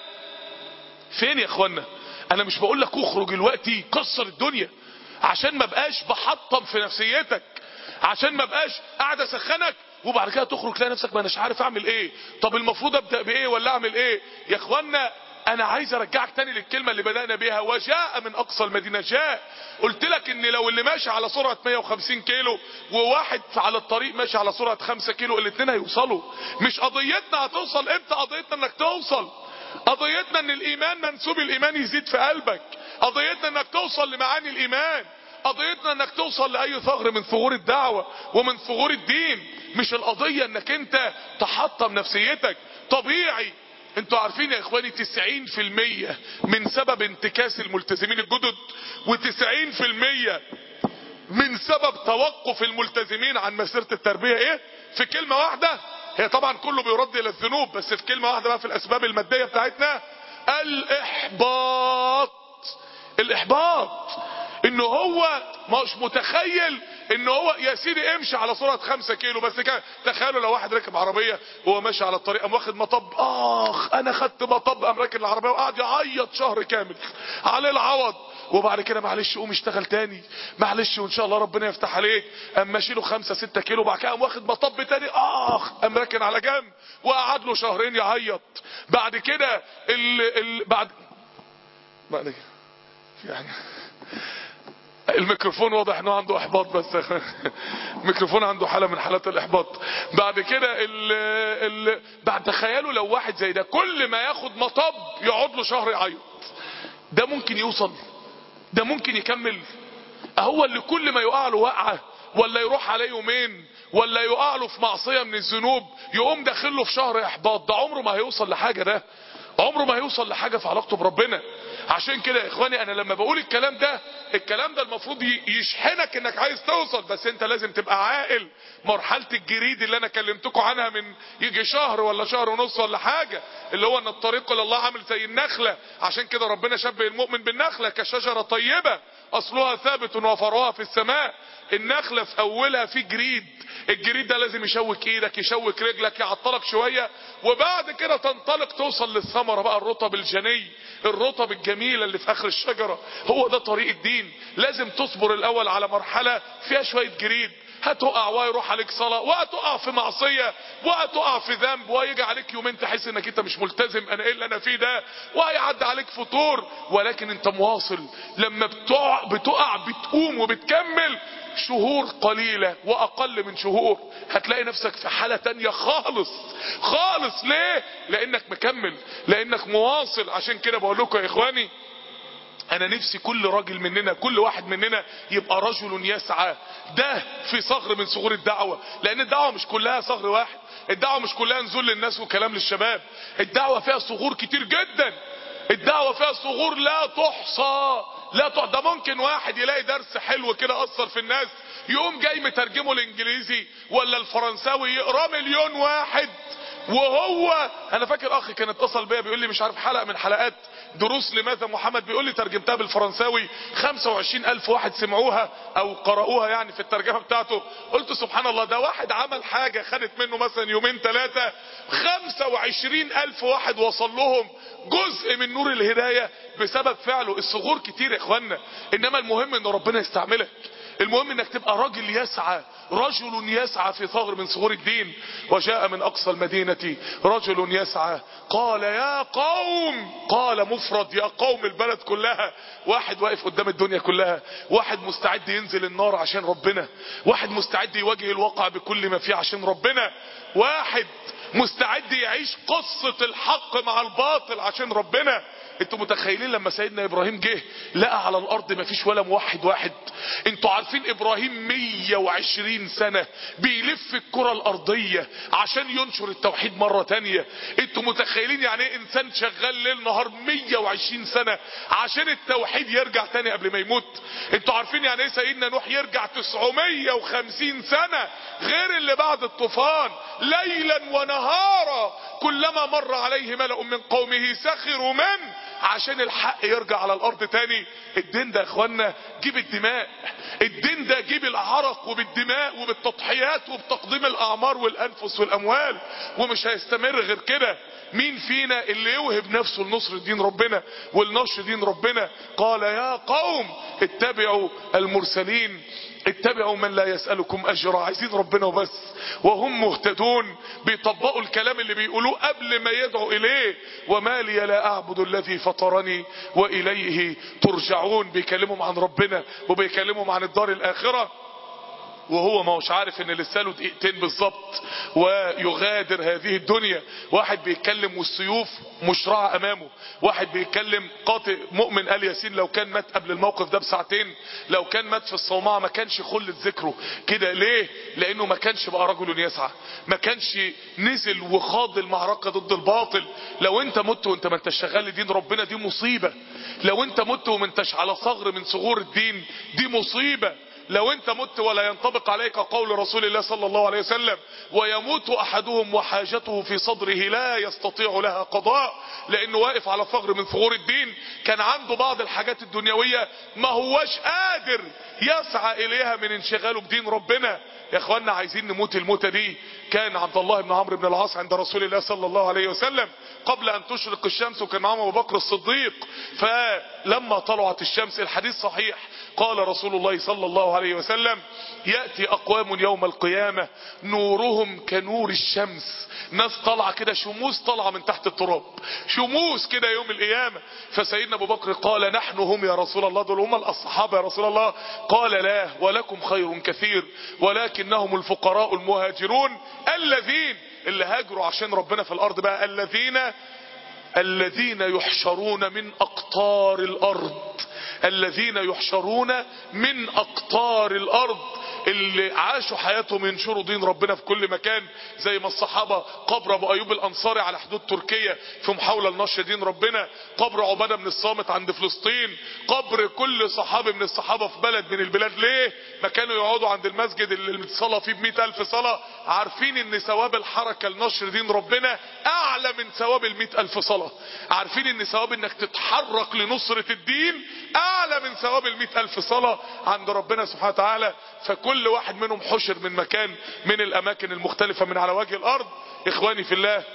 فين يا اخوانا؟ انا مش بقول لك اخرج دلوقتي كسر الدنيا عشان ما بقاش بحطم في نفسيتك، عشان ما بقاش قاعد اسخنك وبعد كده تخرج تلاقي نفسك ما اناش عارف اعمل ايه، طب المفروض ابدا بايه ولا اعمل ايه؟ يا اخوانا انا عايز ارجعك تاني للكلمة اللي بدأنا بيها، وجاء من اقصى المدينة جاء. قلت لك ان لو اللي ماشي على سرعة 150 كيلو وواحد على الطريق ماشي على سرعة 5 كيلو، الاتنين هيوصلوا. مش قضيتنا هتوصل امتى، قضيتنا انك توصل. قضيتنا ان الايمان، منسوب الايمان يزيد في قلبك. قضيتنا انك توصل لمعاني الايمان. قضيتنا انك توصل لاي ثغر من ثغور الدعوة ومن ثغور الدين. مش القضية انك انت تحطم نفسيتك. طبيعي انتوا عارفين يا اخواني 90% من سبب انتكاس الملتزمين الجدد و90% من سبب توقف الملتزمين عن مسيرة التربية ايه؟ في كلمة واحدة. هي طبعا كله بيرد الى الذنوب، بس في كلمة واحدة بقى في الاسباب المادية بتاعتنا: الاحباط. الاحباط ان هو مش متخيل ان هو يا سيدي امشي على سرعة 5 كيلو بس كده. تخيلوا لو واحد راكب عربية وهو ماشي على الطريق قام واخد مطب، انا خدت مطب، قام راكب العربية وقعد يعيط شهر كامل عليه العوض، وبعد كده معلش قوم اشتغل تاني، معلش وان شاء الله ربنا يفتح عليك، قام ماشي له 5-6 كيلو وبعد كده قام واخد مطب تاني، قام راكن على جنب وقعد له شهرين يعيط. بعد كده بعد يعني الميكروفون واضح انه عنده احباط، بس الميكروفون عنده حالة من حالات الاحباط. بعد كده بعد تخيلوا لو واحد زي ده كل ما ياخد مطب يقعد له شهر يعيط، ده ممكن يوصل؟ ده ممكن يكمل؟ هو اللي كل ما يقع له وقعة ولا يروح عليه يومين ولا يقع له في معصية من الذنوب يقوم داخل له في شهر احباط، ده عمره ما هيوصل لحاجة، ده عمره ما هيوصل لحاجة في علاقته بربنا. عشان كده يا اخواني انا لما بقول الكلام ده المفروض يشحنك انك عايز توصل، بس انت لازم تبقى عاقل. مرحلة الجريد اللي انا كلمتكم عنها من يجي شهر ولا شهر ونص ولا حاجة، اللي هو ان الطريق الى الله عامل زي النخلة. عشان كده ربنا شبه المؤمن بالنخلة كشجرة طيبة اصلها ثابت وفرعها في السماء. النخلة في اولها في جريد، الجريد ده لازم يشوك ايدك، يشوك رجلك، يعطلك شوية، وبعد كده تنطلق توصل للثمرة بقى، الرطب الجني، الرطب الجميلة اللي في اخر الشجرة. هو ده طريق الدين. لازم تصبر الاول على مرحلة فيها شوية جريد، هتقع ويروح عليك صلاة، وهتقع في معصية، وهتقع في ذنب، وهيجي عليك يومين تحس انك انت مش ملتزم، انا ايه اللي انا فيه ده، وهيعدي عليك فطور، ولكن انت مواصل. لما بتقع بتقوم وبتكمل. شهور قليلة واقل من شهور هتلاقي نفسك في حالة تانية خالص خالص. ليه؟ لانك مكمل، لانك مواصل. عشان كده بقول لكم يا اخواني، انا نفسي كل راجل مننا، كل واحد مننا يبقى رجل يسعى. ده في صغر من صغور الدعوة، لان الدعوة مش كلها صغر واحد، الدعوة مش كلها نزول للناس وكلام للشباب، الدعوة فيها صغور كتير جدا، الدعوة فيها صغور لا تحصى لا تحصى. ده ممكن واحد يلاقي درس حلو كده اثر في الناس، يقوم جاي مترجمه الانجليزي ولا الفرنساوي، يقراه مليون واحد. وهو انا فاكر اخي كان اتصل بيا بيقول لي مش عارف حلقة من حلقات دروس لماذا محمد، بيقول لي ترجمتها بالفرنساوي 25,000 واحد سمعوها او قرأوها يعني في الترجمة بتاعته. قلت سبحان الله، ده واحد عمل حاجة خدت منه مثلا يومين ثلاثة، 25,000 واحد وصل لهم جزء من نور الهداية بسبب فعله. الصغور كتير يا اخوانا، انما المهم ان ربنا يستعملك، المهم انك تبقى راجل يسعى، رجل يسعى في ثغر من ثغور الدين. وجاء من اقصى المدينة رجل يسعى قال يا قوم، قال مفرد، يا قوم البلد كلها، واحد واقف قدام الدنيا كلها، واحد مستعد ينزل النار عشان ربنا، واحد مستعد يواجه الواقع بكل ما فيه عشان ربنا، واحد مستعد يعيش قصة الحق مع الباطل عشان ربنا. انتوا متخيلين لما سيدنا ابراهيم جه لقى على الارض ما فيش ولا موحد واحد؟ انتوا عارفين ابراهيم 120 سنة بيلف الكرة الارضية عشان ينشر التوحيد مرة تانية. انتوا متخيلين يعني ايه انسان شغال ليل نهار 120 سنة عشان التوحيد يرجع تاني قبل ما يموت؟ انتوا عارفين يعني ايه سيدنا نوح يرجع 950 سنة غير اللي بعد الطوفان، ليلا ونهارا كلما مر عليه ملأ من قومه سخروا منه عشان الحق يرجع على الارض تاني؟ الدين ده يا اخوانا جيب الدماء، الدين ده جيب العرق وبالدماء وبالتضحيات وبتقديم الاعمار والانفس والاموال، ومش هيستمر غير كده. مين فينا اللي يوهب نفسه لنصر دين ربنا ولنشر دين ربنا؟ قال يا قوم اتبعوا المرسلين، اتبعوا من لا يسألكم اجرا، عايزين ربنا وبس وهم مهتدون، بيطبقوا الكلام اللي بيقولوه قبل ما يدعوا اليه. وما لي لا اعبد الذي فطرني واليه ترجعون. بيكلمهم عن ربنا وبيكلمهم عن الدار الاخرة، وهو ما هوش عارف ان لسه له دقيقتين بالظبط ويغادر هذه الدنيا. واحد بيتكلم والسيوف مشرعة امامه، واحد بيتكلم قاطع مؤمن آل ياسين لو كان مات قبل الموقف ده بساعتين، لو كان مات في الصومعة ما كانش خلت ذكره كده. ليه؟ لانه ما كانش بقى رجل يسعى، ما كانش نزل وخاض المعركة ضد الباطل. لو انت مت وانت ما انتش شغال لدين ربنا دي مصيبة، لو انت مت وما انتش على ثغر من ثغور الدين دي مصيبة، لو انت مت ولا ينطبق عليك قول رسول الله صلى الله عليه وسلم ويموت احدهم وحاجته في صدره لا يستطيع لها قضاء، لانه واقف على ثغر من ثغور الدين، كان عنده بعض الحاجات الدنيوية ما هواش قادر يسعى اليها من انشغاله بدين ربنا. يا اخوانا عايزين نموت الموتة دي. كان عبد الله بن عمرو بن العاص عند رسول الله صلى الله عليه وسلم قبل ان تشرق الشمس، وكان معهم ابو بكر الصديق، فلما طلعت الشمس، الحديث صحيح، قال رسول الله صلى الله عليه وسلم يأتي اقوام يوم القيامة نورهم كنور الشمس، ناس طالعه كده شموس طالعه من تحت التراب، شموس كده يوم القيامة. فسيدنا ابو بكر قال نحن هم يا رسول الله، دول هم الصحابة يا رسول الله؟ قال لا، ولكم خير كثير ولكنهم الفقراء المهاجرون الذين اللي هاجروا عشان ربنا في الارض بقى، الذين يحشرون من اقطار الارض، الذين يحشرون من اقطار الارض، اللي عاشوا حياتهم ينشروا دين ربنا في كل مكان، زي ما الصحابة قبر ابو ايوب الانصاري على حدود تركيا في محاولة لنشر دين ربنا، قبر عبادة بن الصامت عند فلسطين، قبر كل صحابي من الصحابة في بلد من البلاد. ليه؟ ما كانوا يقعدوا عند المسجد اللي الصلاة فيه ب100,000 صلاة، عارفين ان ثواب الحركة لنشر دين ربنا اعلى من ثواب ال100,000 صلاة، عارفين ان ثواب انك تتحرك لنصرة الدين اعلى اعلى من ثواب 100,000 صلاة عند ربنا سبحانه وتعالى. فكل واحد منهم حشر من مكان من الاماكن المختلفة من على وجه الارض. اخواني في الله،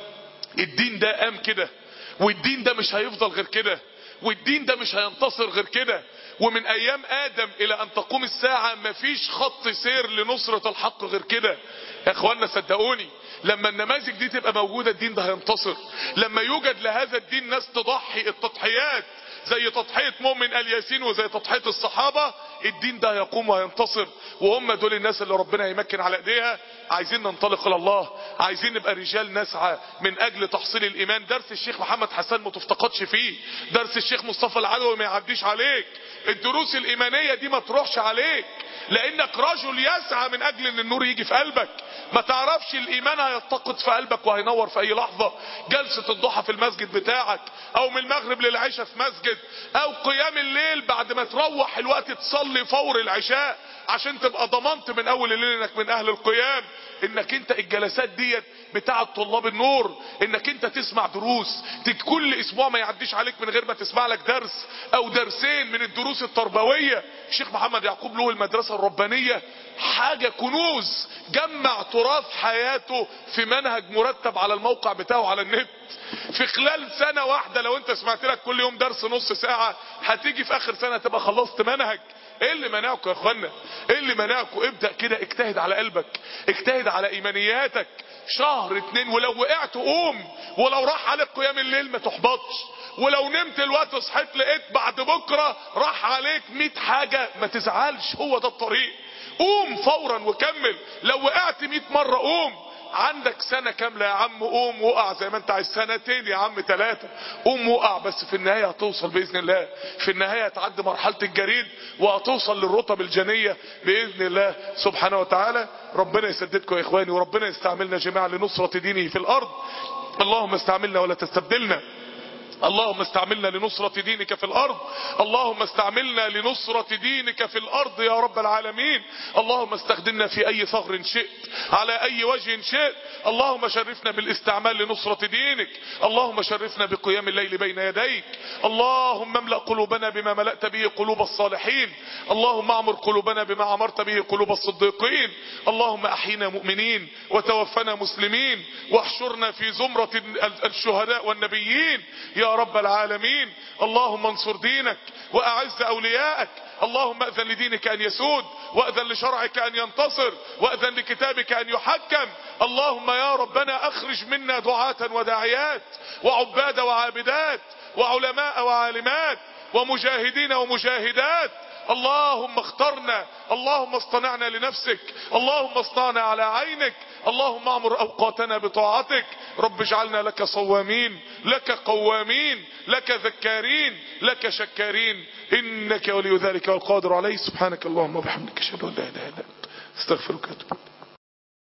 الدين ده قام كده، والدين ده مش هيفضل غير كده، والدين ده مش هينتصر غير كده. ومن ايام ادم الى ان تقوم الساعة مفيش خط سير لنصرة الحق غير كده. يا اخوانا صدقوني، لما النماذج دي تبقى موجودة الدين ده هينتصر. لما يوجد لهذا الدين ناس تضحي التضحيات زي تضحية مؤمن آل ياسين وزي تضحية الصحابة، الدين ده هيقوم وهينتصر. وهم دول الناس اللي ربنا يمكن على ايديها. عايزين ننطلق الى الله، عايزين نبقى رجال نسعى من اجل تحصيل الايمان. درس الشيخ محمد حسان ما تفتقدش فيه، درس الشيخ مصطفى العدوي ما يعديش عليك، الدروس الايمانية دي ما تروحش عليك، لانك رجل يسعى من اجل ان النور يجي في قلبك. ما تعرفش الايمان هيتقد في قلبك وهينور في اي لحظة. جلسة الضحى في المسجد بتاعك، او من المغرب للعشاء في مسجد، او قيام الليل بعد ما تروح الوقت تصلي فور العشاء عشان تبقى ضمنت من اول الليل انك من اهل القيام. انك انت الجلسات ديت بتاعة طلاب النور، انك انت تسمع دروس. كل اسبوع ما يعديش عليك من غير ما تسمع لك درس او درسين من الدروس التربوية. الشيخ محمد يعقوب له المدرسة الربانية حاجة كنوز، جمع تراث حياته في منهج مرتب على الموقع بتاعه على النت. في خلال سنة واحدة لو انت سمعت لك كل يوم درس نص ساعة، هتيجي في اخر سنة تبقى خلصت منهج. ايه اللي منعكم يا اخوانا؟ ايه اللي منعكم؟ ابدأ كده، اجتهد على قلبك، اجتهد على ايمانياتك. شهر 2، ولو وقعت قوم، ولو راح عليك قيام الليل ما تحبطش، ولو نمت الوقت صحيت لقيت بعد بكرة راح عليك 100 حاجة ما تزعلش، هو ده الطريق. قوم فورا وكمل. لو وقعت 100 مرة قوم. عندك سنة كاملة يا عم، قوم وقع زي ما انت عايز. سنتين يا عم، 3، قوم وقع، بس في النهاية هتوصل بإذن الله. في النهاية هتعدي مرحلة الجريد وهتوصل للرتب الجنية بإذن الله سبحانه وتعالى. ربنا يسددكم يا إخواني، وربنا يستعملنا جميعا لنصرة دينه في الأرض. اللهم استعملنا ولا تستبدلنا. اللهم استعملنا لنصرة دينك في الارض. اللهم استعملنا لنصرة دينك في الارض يا رب العالمين. اللهم استخدمنا في اي ثغر شئت، على اي وجه شئت. اللهم شرفنا بالاستعمال لنصرة دينك. اللهم شرفنا بقيام الليل بين يديك. اللهم املأ قلوبنا بما ملأت به قلوب الصالحين. اللهم اعمر قلوبنا بما عمرت به قلوب الصديقين. اللهم احينا مؤمنين وتوفنا مسلمين، واحشرنا في زمرة الشهداء والنبيين يا رب العالمين. اللهم انصر دينك واعز اولياءك. اللهم اذن لدينك ان يسود، واذن لشرعك ان ينتصر، واذن لكتابك ان يحكم. اللهم يا ربنا اخرج منا دعاة وداعيات وعباد وعابدات وعلماء وعالمات ومجاهدين ومجاهدات. اللهم اخترنا، اللهم اصطنعنا لنفسك، اللهم اصطنعنا على عينك. اللهم اعمر اوقاتنا بطاعتك. رب اجعلنا لك صوامين، لك قوامين، لك ذكارين، لك شكارين، انك ولي ذلك والقادر عليه. سبحانك اللهم وبحمدك، اشهد ان لا اله الا انت، استغفرك واتوب.